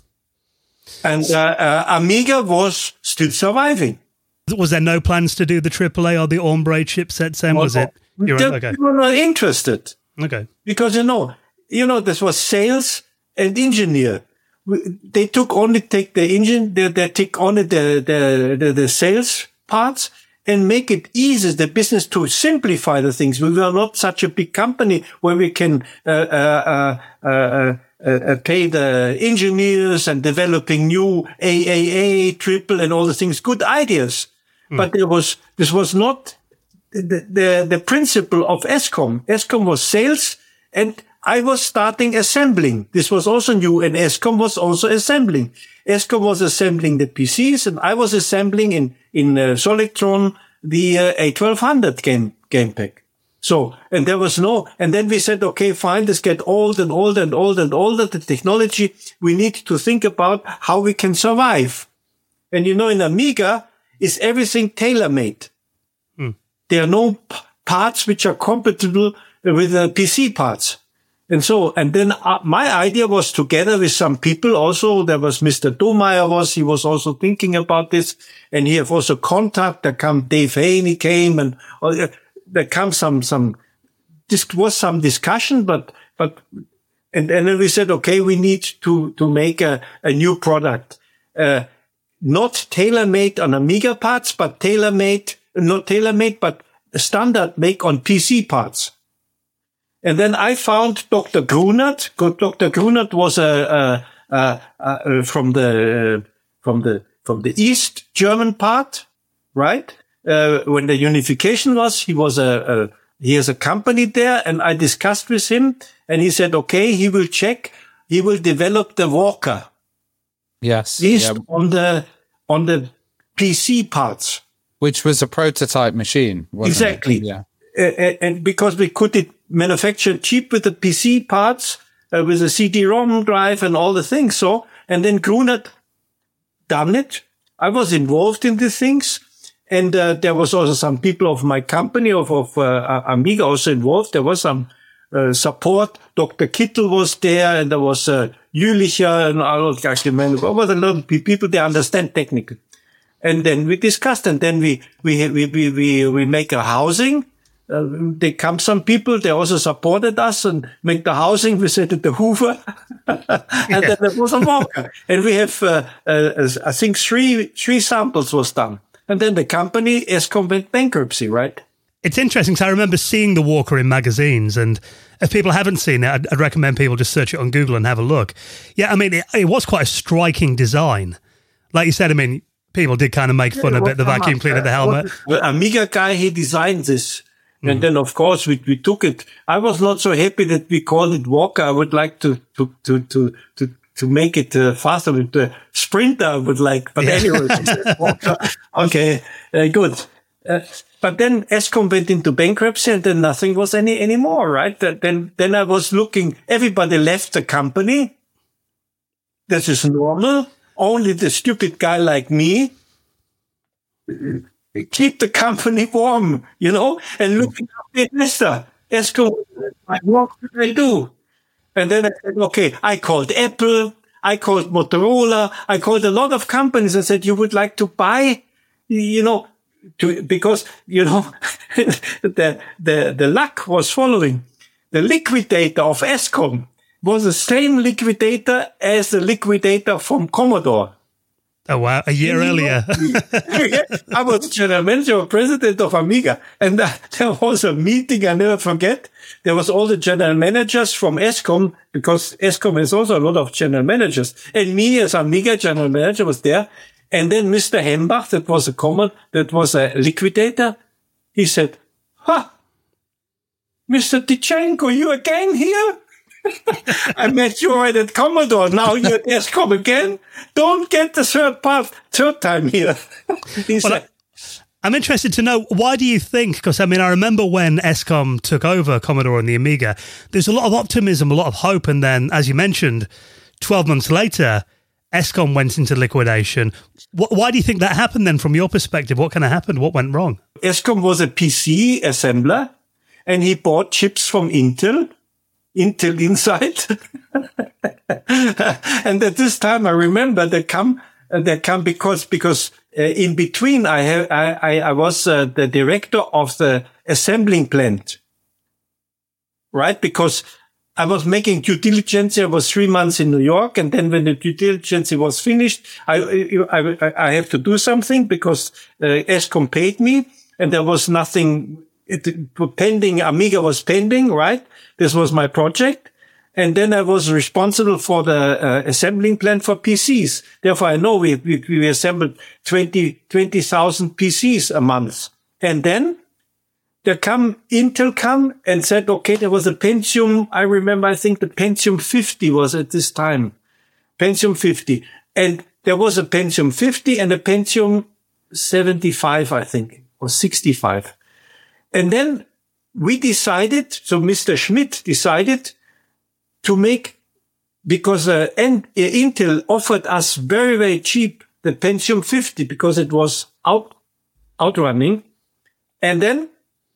And, uh, uh, Amiga was still surviving. Was there no plans to do the triple A or the Ombre chipset? Same was it? You're they, right, okay. People were not interested. Okay. Because, you know, you know, this was sales and engineer. They took only take the engine, they, they take only the, the, the, the sales parts and make it easy, the business, to simplify the things. We were not such a big company where we can, uh, uh, uh, uh, uh pay the engineers and developing new A A A, triple and all the things, good ideas. Mm. But there was, this was not the, the, the principle of ESCOM. ESCOM was sales, and I was starting assembling. This was also new, and ESCOM was also assembling. ESCOM was assembling the P Cs, and I was assembling in, in uh, Solitron the uh, A twelve hundred game, game pack. So, and there was no, and then we said, okay, fine, this get old and older and older and older, the technology. We need to think about how we can survive. And you know, in Amiga, is everything tailor-made. Hmm. There are no p- parts which are compatible with the P C parts. And so, and then uh, my idea was, together with some people also, there was Mister Domeyer was, he was also thinking about this, and he have also contact. There come Dave Haney came, and uh, there come some, some, this was some discussion, but, but, and, and then we said, okay, we need to, to make a, a new product, uh, not tailor-made on Amiga parts, but tailor-made, not tailor-made, but standard make on P C parts. And then I found Doctor Grunert. Doctor Grunert was a, a, a, a from the uh, from the from the East German part, right? Uh, when the unification was, he was a, a he has a company there, and I discussed with him, and he said, okay, he will check, he will develop the Walker. Yes, based yeah. on the on the P C parts, which was a prototype machine. Wasn't exactly. It? Yeah, uh, and because we could it. manufactured cheap with the P C parts, uh, with the C D ROM drive and all the things. So, and then Grunert done it. I was involved in the things. And, uh, there was also some people of my company, of, of, uh, Amiga also involved. There was some, uh, support. Doctor Kittel was there, and there was, uh, Jülicher and all, I can't remember. What were a lot of people, they understand technical. And then we discussed, and then we, we, we, we, we, we make a housing. Uh, they come some people, they also supported us and make the housing. We said at the Hoover. and yeah. then there was a Walker. And we have, uh, uh, I think three, three samples was done. And then the company, ESCOM, went bankruptcy, right? It's interesting because I remember seeing the Walker in magazines, and if people haven't seen it, I'd, I'd recommend people just search it on Google and have a look. Yeah, I mean, it, it was quite a striking design. Like you said, I mean, people did kind of make fun of it, the vacuum cleaner, the helmet. The Amiga guy, he designed this. Mm. And then, of course, we, we took it. I was not so happy that we called it Walker. I would like to, to, to, to, to, to make it uh, faster with the Sprinter, I would like. But yeah. Anyway, Walker. Okay, uh, good. Uh, but then Eskom went into bankruptcy, and then nothing was any anymore, right? Then, then I was looking, everybody left the company. This is normal. Only the stupid guy like me keep the company warm, you know, and looking at the investor. Eskom, what should I do? And then I said, okay, I called Apple, I called Motorola, I called a lot of companies and said, you would like to buy, you know, to, because, you know, the, the, the luck was following. The liquidator of Eskom was the same liquidator as the liquidator from Commodore. Oh, wow. A year earlier. I was general manager or president of Amiga. And uh, there was a meeting I never forget. There was all the general managers from Eskom, because Eskom has also a lot of general managers. And me as Amiga general manager was there. And then Mister Hembach, that was a common, that was a liquidator. He said, huh, Mister Tichenko, you again here? I met you right at Commodore. Now you're at Eskom again. Don't get the third part, third time here. He well, said, I'm interested to know, why do you think, because I mean, I remember when Eskom took over Commodore and the Amiga, there's a lot of optimism, a lot of hope. And then, as you mentioned, twelve months later, Eskom went into liquidation. Why do you think that happened then, from your perspective? What kind of happened? What went wrong? Eskom was a P C assembler, and he bought chips from Intel, Intel Inside. And at this time, I remember they come, uh, they come because, because uh, in between, I have, I, I, I was uh, the director of the assembling plant, right? Because I was making due diligence. I was three months in New York. And then when the due diligence was finished, I, I, I have to do something because uh, Eskom paid me, and there was nothing it, pending. Amiga was pending, right? This was my project. And then I was responsible for the uh, assembling plant for P Cs. Therefore, I know we, we, we assembled twenty, twenty thousand P Cs a month. And then there come, Intel come and said, okay, there was a Pentium. I remember, I think the Pentium fifty was at this time. Pentium fifty. And there was a Pentium fifty and a Pentium seventy-five, I think, or sixty-five. And then we decided, so Mister Schmidt decided to make, because uh, and, uh, Intel offered us very, very cheap the Pentium fifty because it was out, outrunning. And then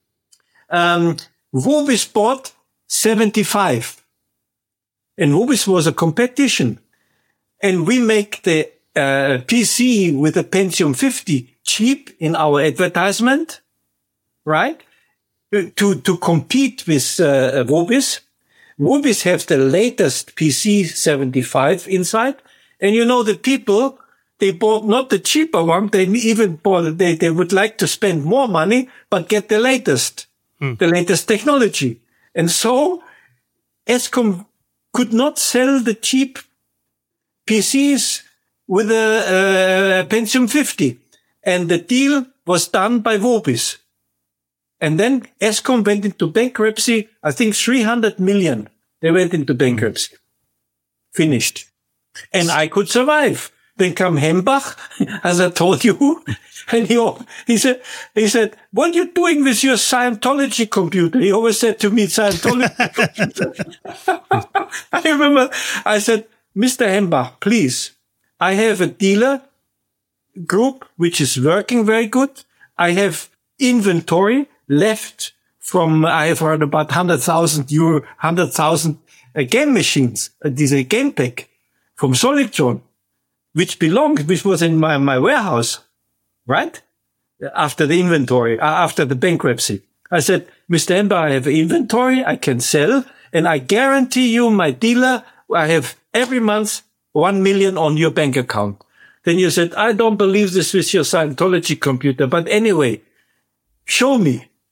um Vobis bought seventy-five. And Vobis was a competition. And we make the uh, P C with a Pentium fifty cheap in our advertisement, right? To, to compete with uh, Vobis. Vobis have the latest P C seventy-five inside. And you know, the people, they bought not the cheaper one. They even bought, they, they would like to spend more money, but get the latest, hmm. the latest technology. And so Eskom could not sell the cheap P Cs with a, a Pentium fifty. And the deal was done by Vobis. And then Eskom went into bankruptcy. I think three hundred million. They went into bankruptcy. Finished. And I could survive. Then come Hembach, as I told you. And he, he said, he said, what are you doing with your Scientology computer? He always said to me, Scientology computer. I remember I said, Mister Hembach, please, I have a dealer group which is working very good. I have inventory left from, I have heard about one hundred thousand euro, one hundred thousand uh, game machines. Uh, these are game pack from Solitron, which belonged, which was in my, my warehouse, right? After the inventory, uh, after the bankruptcy. I said, Mister Ember, I have inventory I can sell, and I guarantee you, my dealer, I have every month one million on your bank account. Then you said, I don't believe this with your Scientology computer, but anyway, show me.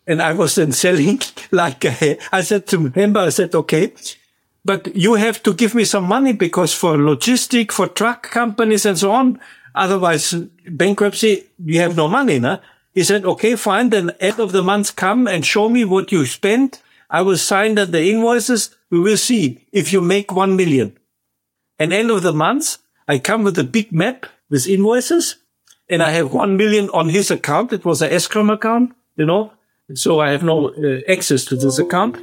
And I was then selling like, a, I said to Hember, I said, okay, but you have to give me some money because for logistic, for truck companies and so on, otherwise bankruptcy, you have no money, no? He said, okay, fine. Then end of the month, come and show me what you spent. I will sign the invoices. We will see if you make one million. And end of the month, I come with a big map with invoices and I have one million on his account. It was an escrow account, you know. So I have no uh, access to this account.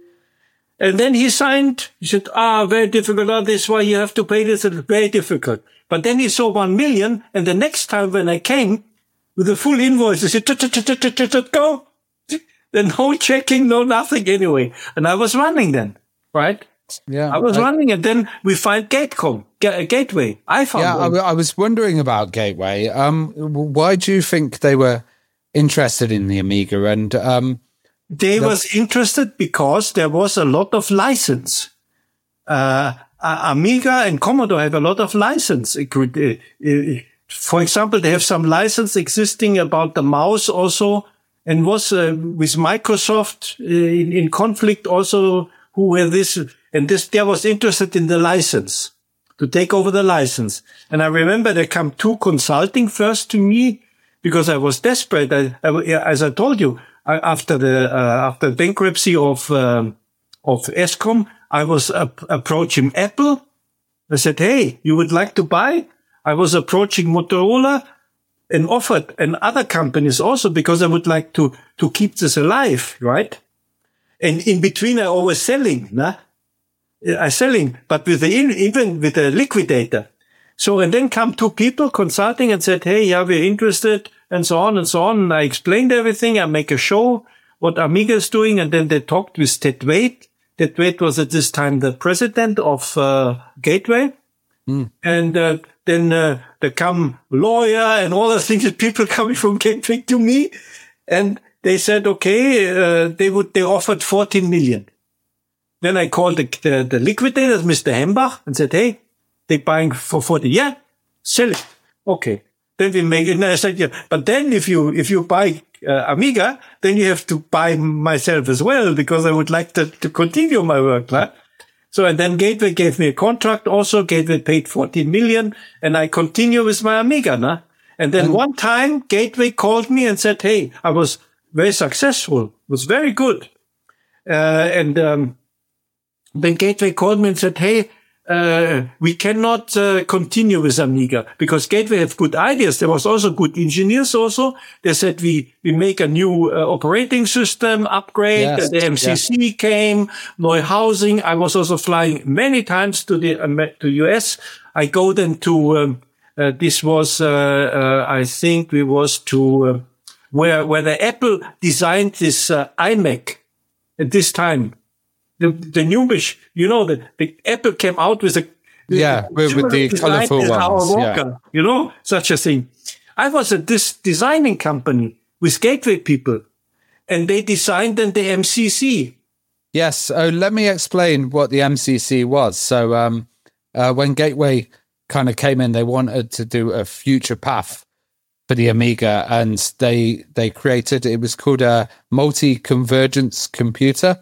And then he signed. He said, ah, very difficult. Oh, this is why you have to pay this. It's very difficult. But then he saw one million. And the next time when I came with the full invoice, he said, go. Then no checking, no nothing anyway. And I was running then, right? Yeah. I was I, running and then we find Gatecom, Ga- Gateway. I found Yeah, one. I, I was wondering about Gateway. Um, why do you think they were interested in the Amiga? And um, they the- was interested because there was a lot of license. Uh, Amiga and Commodore have a lot of license. It could, uh, uh, for example, they have some license existing about the mouse also, and was uh, with Microsoft uh, in, in conflict also. Who were this and this? There was interested in the license to take over the license. And I remember there come two consulting first to me. Because I was desperate, I, I, as I told you, I, after the uh, after bankruptcy of um, of Eskom, I was ap- approaching Apple. I said, "Hey, you would like to buy?" I was approaching Motorola and offered, and other companies also, because I would like to to keep this alive, right? And in between, I always selling, nah? I selling, but with the even with the liquidator. So, and then come two people consulting and said, hey, yeah, we're interested and so on and so on. And I explained everything. I make a show, what Amiga is doing. And then they talked with Ted Wade. Ted Wade was at this time the president of uh, Gateway. Mm. And uh, then uh, there come lawyer and all the things, people coming from Gateway to me. And they said, okay, uh, they would, they offered fourteen million. Then I called the, the, the liquidator, Mister Hembach, and said, hey, they're buying for forty. Yeah, sell it. Okay. Then we make it. And I said, yeah, but then if you, if you buy uh, Amiga, then you have to buy myself as well, because I would like to, to continue my work. Right? So, and then Gateway gave me a contract also. Gateway paid fourteen million and I continue with my Amiga. Nah? And then mm. one time Gateway called me and said, hey, I was very successful. It was very good. Uh, and, um, then Gateway called me and said, hey, Uh, we cannot uh, continue with Amiga because Gateway have good ideas. There was also good engineers also. They said we, we make a new uh, operating system upgrade. Yes, the M C C yes. came, Neuhausen. I was also flying many times to the, um, to U S. I go then to, um, uh, this was, uh, uh, I think we was to, uh, where, where the Apple designed this, uh, iMac at this time. The, the new machine, you know, the, the Apple came out with a, yeah, with, with the colorful ones, Walker, yeah. You know, such a thing. I was at this designing company with Gateway people and they designed then the M C C. Yes. So let me explain what the M C C was. So, um, uh, when Gateway kind of came in, they wanted to do a future path for the Amiga and they, they created, it was called a multi-convergence computer.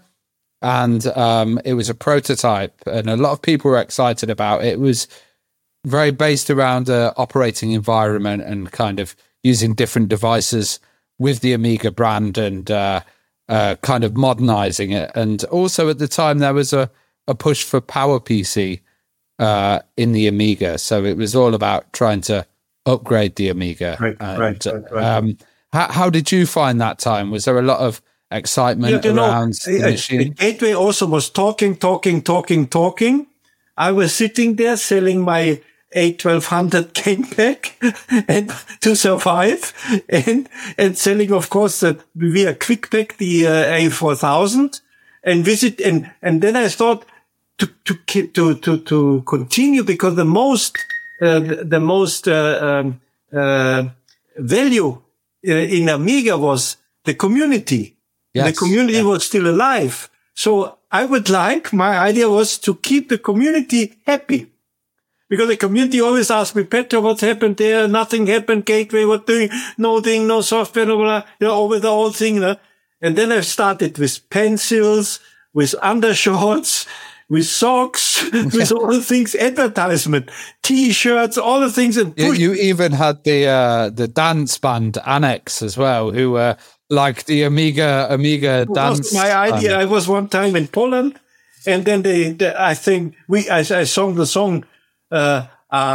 And um, it was a prototype, and a lot of people were excited about it. It was very based around an operating environment and kind of using different devices with the Amiga brand and uh, uh, kind of modernizing it. And also at the time, there was a, a push for PowerPC uh, in the Amiga. So it was all about trying to upgrade the Amiga. Right, and, right, right, right. Um, how, how did you find that time? Was there a lot of excitement you know, around the uh, machine? Gateway also was talking, talking, talking, talking. I was sitting there selling my A twelve hundred game pack and to survive and, and selling, of course, the via QuickPack, the uh, A four thousand and visit. And, and then I thought to, to, to, to, to continue because the most, uh, the, the most, uh, um, uh, value uh, in Amiga was the community. Yes, the community yeah. was still alive. So I would like, my idea was to keep the community happy. Because the community always asks me, Petra, what's happened there? Nothing happened. Gateway, what doing? No thing, no software, blah, blah. You know, over the whole thing. Uh, And then I started with pencils, with undershorts, with socks, with all the things, advertisement, T-shirts, all the things. And you, you even had the uh, the dance band Annex as well, who were like the Amiga Amiga dance. Was my idea. band. I was one time in Poland, and then they, they I think we I, I sang the song. Uh,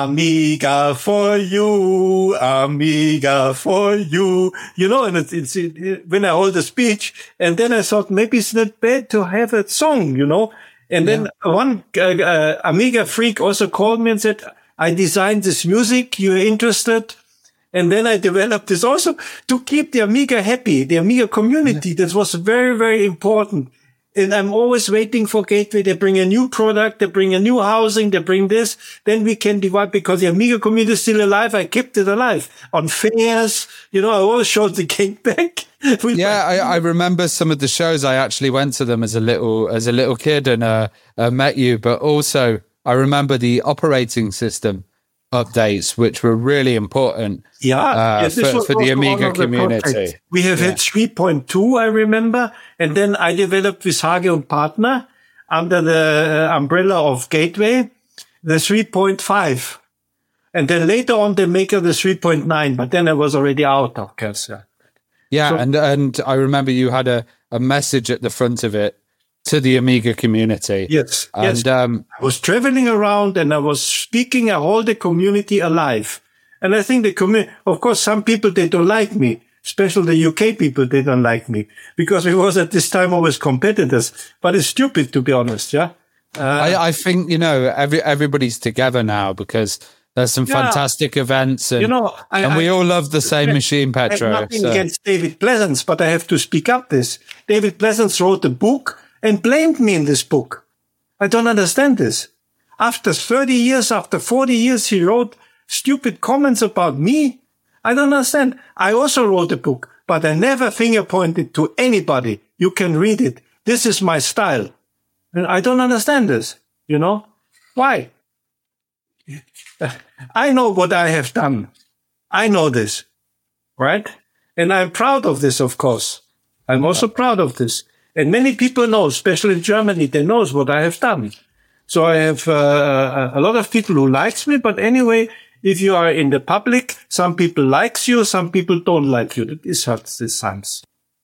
Amiga for you, Amiga for you, you know, and it's, it's it, when I hold a speech, and then I thought maybe it's not bad to have a song, you know, and yeah. then one uh, uh, Amiga freak also called me and said, I designed this music, you're interested? And then I developed this also to keep the Amiga happy, the Amiga community. Yeah. That was very, very important. And I'm always waiting for Gateway. They bring a new product. They bring a new housing. They bring this. Then we can divide because the Amiga community is still alive. I kept it alive on fairs. You know, I always showed the game back. Yeah, I, I remember some of the shows. I actually went to them as a little, as a little kid and uh, uh, met you. But also I remember the operating system updates, which were really important. Yeah, uh, yes, for, for the Amiga community. Projects. We have yeah. had three point two, I remember, and then I developed with Hage and Partner under the umbrella of Gateway the three point five, and then later on they make it the three point nine. But then I was already out of course. Yeah, yeah so, and and I remember you had a a message at the front of it to the Amiga community. Yes, and yes. Um, I was traveling around and I was speaking. I hold the community alive. And I think the community, of course, some people, they don't like me, especially the U K people, they don't like me because we was at this time always competitors, but it's stupid to be honest. Yeah. Uh, I, I think, you know, every, everybody's together now because there's some yeah, fantastic events and, you know, I, and we I, all love the same I, machine, Petro. I have nothing so. against David Pleasance, but I have to speak up this. David Pleasance wrote a book and blamed me in this book. I don't understand this. After thirty years, after forty years, he wrote stupid comments about me. I don't understand. I also wrote a book, but I never finger pointed to anybody. You can read it. This is my style. And I don't understand this. You know? Why? I know what I have done. I know this. Right? And I'm proud of this, of course. I'm also proud of this. And many people know, especially in Germany, they know what I have done. So I have uh, a lot of people who likes me, but anyway, if you are in the public, some people likes you, some people don't like you. That is hurts these times.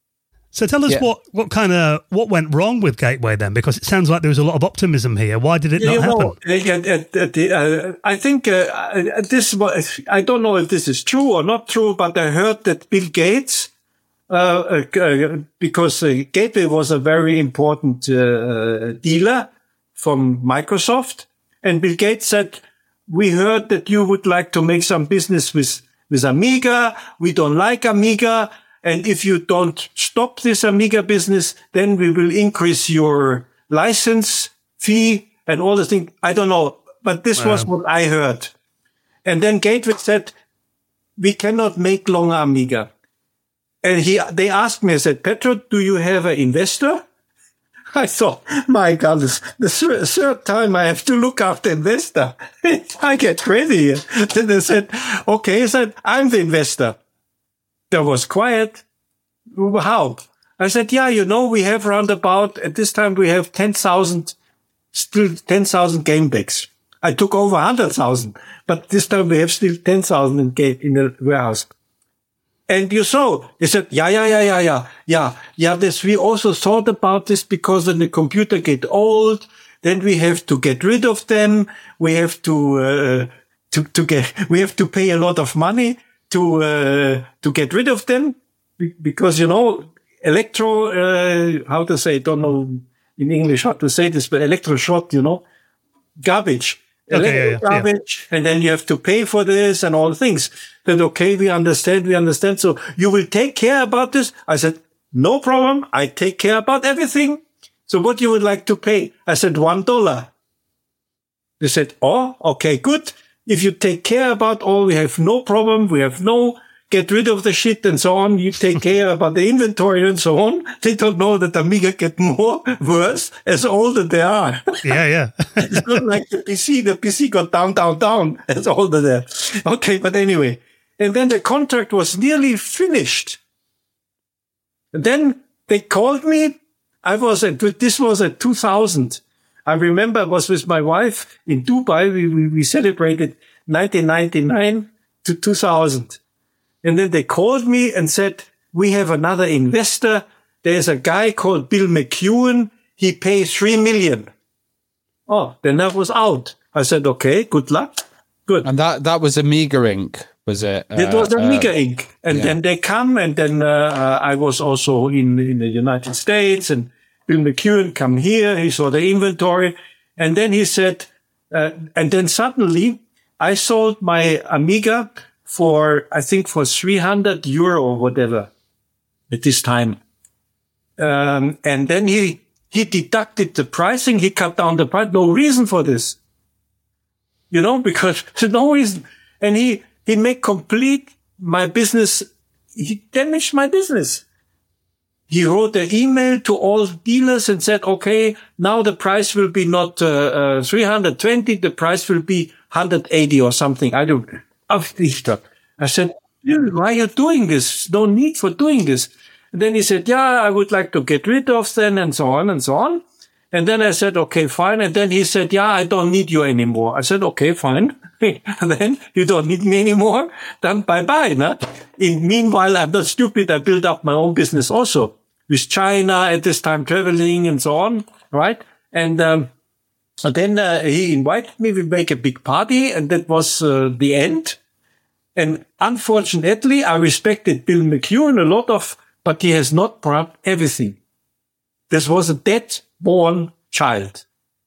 So tell us yeah. what, what kind of, what went wrong with Gateway then? Because it sounds like there was a lot of optimism here. Why did it yeah, not know, happen? Uh, uh, uh, I think uh, this was, I don't know if this is true or not true, but I heard that Bill Gates, uh, uh, because uh, Gateway was a very important uh, dealer from Microsoft, and Bill Gates said, we heard that you would like to make some business with, with Amiga. We don't like Amiga. And if you don't stop this Amiga business, then we will increase your license fee and all the things. I don't know, but this wow. was what I heard. And then Gateway said, we cannot make longer Amiga. And he, they asked me, I said, Petro, do you have an investor? I thought, my God, this the third, third time I have to look after investor. I get crazy. Then they said, okay, I said, I'm the investor. There was quiet. How? I said, yeah, you know, we have round about, at this time we have ten thousand, still ten thousand game bags. I took over one hundred thousand, but this time we have still ten thousand in, game, in the warehouse. And you saw, he said, yeah, yeah, yeah, yeah, yeah, yeah, yeah, this, we also thought about this because when the computer get old, then we have to get rid of them. We have to, uh, to, to get, we have to pay a lot of money to, uh, to get rid of them because, you know, electro, uh, how to say, don't know in English how to say this, but electroshock, you know, garbage. Okay, yeah, yeah, garbage, yeah. And then you have to pay for this and all the things. Then, okay, we understand, we understand. So you will take care about this? I said, no problem. I take care about everything. So what you would like to pay? I said, one dollar. They said, oh, okay, good. If you take care about all, we have no problem. We have no get rid of the shit and so on. You take care about the inventory and so on. They don't know that Amiga get more worse as older they are. Yeah, yeah. It's not like the P C. The P C got down, down, down as older there. Okay, but anyway. And then the contract was nearly finished. And then they called me. I was at, this was at two thousand. I remember I was with my wife in Dubai. We, we, we celebrated nineteen ninety-nine to two thousand. And then they called me and said, we have another investor. There's a guy called Bill McEwen. He pays three million. Oh, then I was out. I said, okay, good luck. Good. And that, that was Amiga Incorporated, was it? Uh, it was Amiga uh, Incorporated. And yeah. then they come, and then uh, uh, I was also in, in the United States, and Bill McEwen come here. He saw the inventory. And then he said, uh, and then suddenly I sold my Amiga for, I think for three hundred euro or whatever at this time. Um, and then he, he deducted the pricing. He cut down the price. No reason for this. You know, because there's no reason. And he, he made complete my business. He damaged my business. He wrote an email to all dealers and said, okay, now the price will be not, uh, uh, three hundred twenty. The price will be one hundred eighty or something. I don't, I said, why are you doing this? No need for doing this. And then he said, yeah, I would like to get rid of them, and so on and so on. And then I said, okay, fine. And then he said, yeah, I don't need you anymore. I said, okay, fine. And then you don't need me anymore. Then bye-bye. No? In meanwhile, I'm not stupid. I built up my own business also with China at this time, traveling and so on. Right. And, um, and then uh, he invited me. We make a big party, and that was uh, the end. And unfortunately, I respected Bill McEwen a lot of, but he has not brought everything. This was a dead-born child.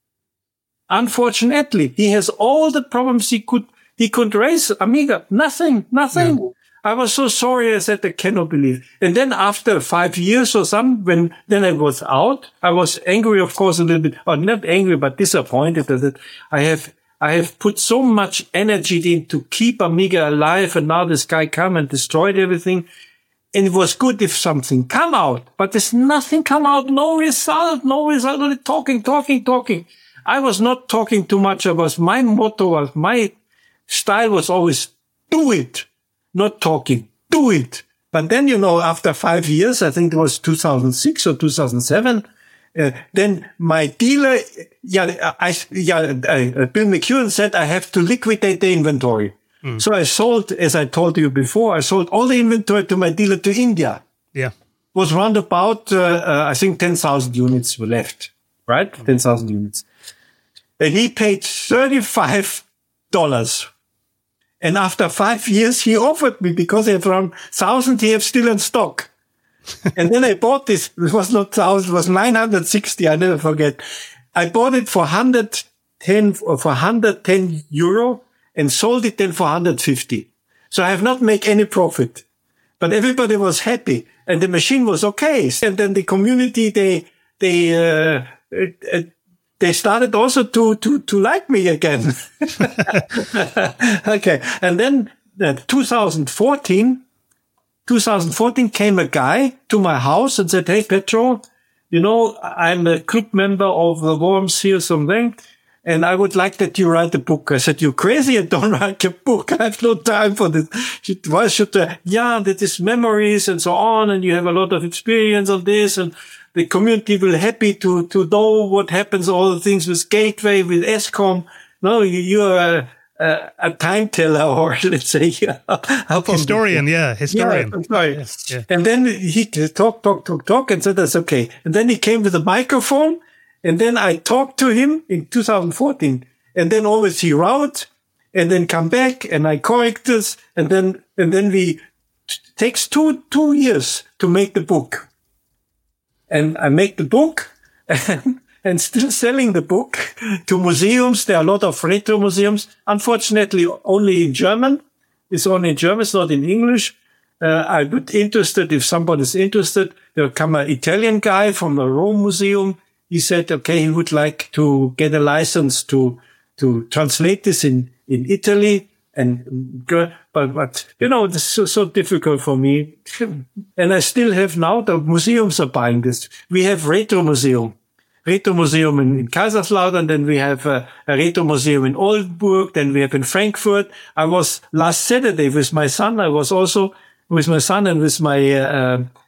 Unfortunately, he has all the problems he could, he could raise. Amiga, nothing, nothing. Yeah. I was so sorry. I said, I cannot believe. And then after five years or something, when then I was out, I was angry, of course, a little bit, or not angry, but disappointed that I have, I have put so much energy in to keep Amiga alive, and now this guy come and destroyed everything. And it was good if something come out, but there's nothing come out, no result, no result, only talking, talking, talking. I was not talking too much. I was, my motto was, my style was always do it, not talking, do it. But then, you know, after five years, I think it was two thousand six or two thousand seven, uh, then my dealer, yeah, I, yeah, uh, Bill McEwen said I have to liquidate the inventory. Mm. So I sold, as I told you before, I sold all the inventory to my dealer to India. Yeah. Was round about, uh, uh, I think ten thousand units were left, right? Mm. ten thousand units. And he paid thirty-five dollars. And after five years, he offered me, because he had around one thousand he have still in stock. And then I bought this. It was not one thousand, it was nine hundred sixty. I never forget. I bought it for one hundred ten, for one hundred ten euro and sold it then for one hundred fifty. So I have not made any profit, but everybody was happy and the machine was okay. And then the community, they, they, uh, uh they started also to, to, to like me again. Okay. And then uh, two thousand fourteen, two thousand fourteen came a guy to my house and said, hey, Petro, you know, I'm a club member of the Worms here, something, and I would like that you write a book. I said, you're crazy. I don't write a book. I have no time for this. Why should I? Yeah, that is memories and so on. And you have a lot of experience on this, and the community will happy to, to know what happens, all the things with Gateway, with ESCOM. No, you, you are a, a, a time teller, or let's say, historian. Yeah. Historian. Yeah, I'm sorry. Yeah, yeah. And then he talked, talk, talk, talk, and said, that's okay. And then he came with a microphone, and then I talked to him in two thousand fourteen, and then always he wrote, and then come back, and I correct this, and then, and then we, it takes two, two years to make the book. And I make the book and, and still selling the book to museums. There are a lot of retro museums. Unfortunately, only in German. It's only in German. It's not in English. Uh, I'm interested. If somebody's interested, there'll come an Italian guy from the Rome Museum. He said, okay, he would like to get a license to, to translate this in, in Italy. And, but, but, you know, this is so, so difficult for me. And I still have now, the museums are buying this. We have Retro Museum, Retro Museum in, in Kaiserslautern. Then we have a, a Retro Museum in Oldenburg. Then we have in Frankfurt. I was last Saturday with my son. I was also with my son and with my, uh,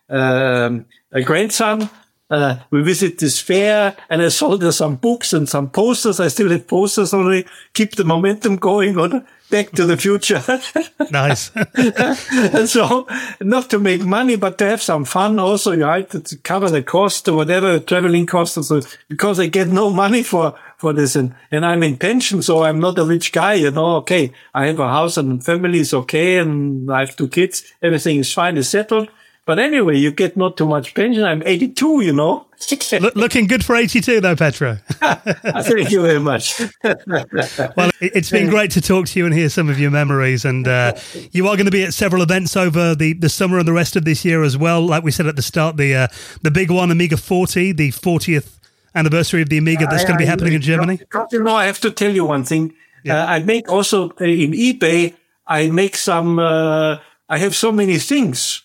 um, a grandson. Uh, we visit this fair, and I sold her some books and some posters. I still have posters only. Keep the momentum going on Back to the Future. Nice. And so, not to make money, but to have some fun also, right? To cover the cost or whatever, traveling costs. So, because I get no money for, for this. And, and I'm in pension, so I'm not a rich guy, you know. Okay, I have a house and family is okay, and I have two kids. Everything is fine, is settled. But anyway, you get not too much pension. I'm eighty-two, you know. Look, looking good for eighty-two, though, Petro. Thank you very much. Well, it's been great to talk to you and hear some of your memories. And uh, you are going to be at several events over the, the summer and the rest of this year as well. Like we said at the start, the uh, the big one, Amiga forty, the fortieth anniversary of the Amiga, that's going to be happening in Germany. You know, I have to tell you one thing. Yeah. Uh, I make also uh, in eBay, I make some, uh, I have so many things.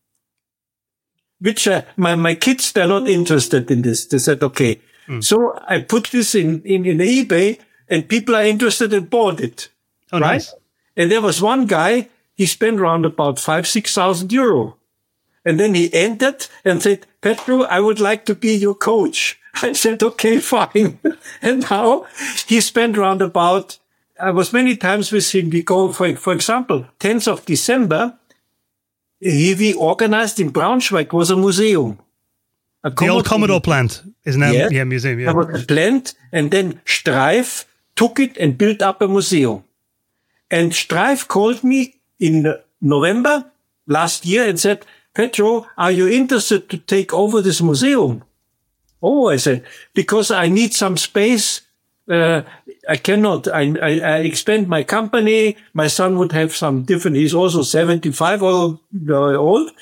Which uh, my my kids, they're not interested in this. They said, okay. Mm. So I put this in, in, in eBay, and people are interested and bought it. Oh, right? Nice. And there was one guy, he spent around about five, six thousand euro. And then he entered and said, Petro, I would like to be your coach. I said, okay, fine. And now he spent around about, I was many times with him. We go, for, for example, tenth of December, He, we organized in Braunschweig was a museum. A the old Commodore plant is now yeah, yeah, a museum. Yeah. There was a plant, and then Streif took it and built up a museum. And Streif called me in November last year and said, Petro, are you interested to take over this museum? Oh, I said, because I need some space. Uh, I cannot, I, I, I expand my company. My son would have some different, he's also seventy-five or uh, old.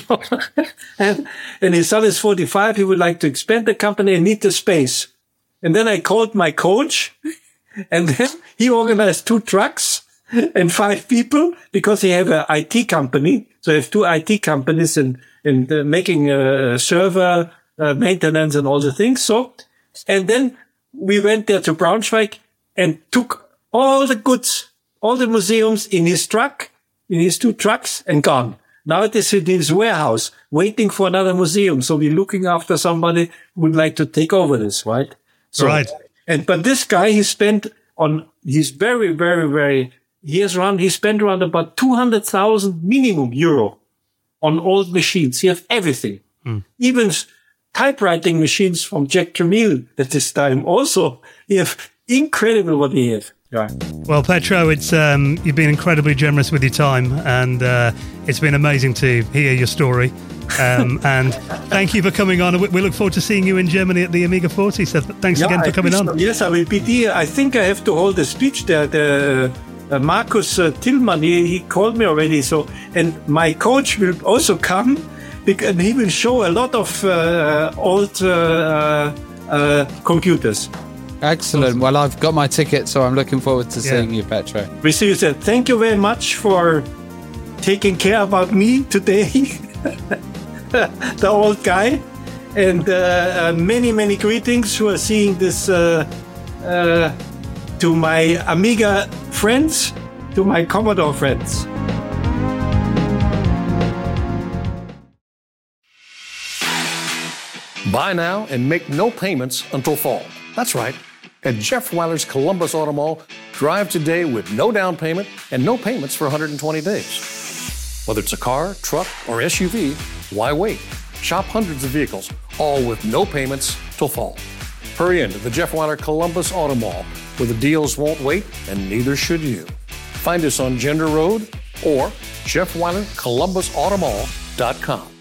and, and his son is forty-five. He would like to expand the company and need the space. And then I called my coach, and then he organized two trucks and five people, because he have an I T company. So I have two I T companies and, and uh, making a server, uh, maintenance and all the things. So, and then we went there to Braunschweig and took all the goods, all the museums in his truck, in his two trucks, and gone. Now it is in his warehouse, waiting for another museum. So we're looking after somebody who would like to take over this, right? So, right. And, but this guy, he spent on, he's very, very, very, he has around, he spent around about two hundred thousand minimum euro on old machines. He has everything. Hmm. Even typewriting machines from Jack Tramiel at this time. Also, he have incredible what he have. Yeah. Well, Petro, it's um, you've been incredibly generous with your time, and uh, it's been amazing to hear your story. Um, and thank you for coming on. We, we look forward to seeing you in Germany at the Amiga forty. So thanks yeah, again for coming on. Yes, I will be there. I think I have to hold a speech there. The uh, Markus uh, Tillmann, he, he called me already. So, and my coach will also come. And he will show a lot of uh, old uh, uh, computers. Excellent. Awesome. Well, I've got my ticket, so I'm looking forward to yeah. seeing you, Petro. We see you soon. Thank you very much for taking care about me today, the old guy. And uh, uh, many, many greetings who are seeing this uh, uh, to my Amiga friends, to my Commodore friends. Buy now and make no payments until fall. That's right. At Jeff Weiler's Columbus Auto Mall, drive today with no down payment and no payments for one hundred twenty days. Whether it's a car, truck, or S U V, why wait? Shop hundreds of vehicles, all with no payments till fall. Hurry into the Jeff Weiler Columbus Auto Mall, where the deals won't wait and neither should you. Find us on Gender Road or Jeff Weiler Columbus Auto Mall dot com.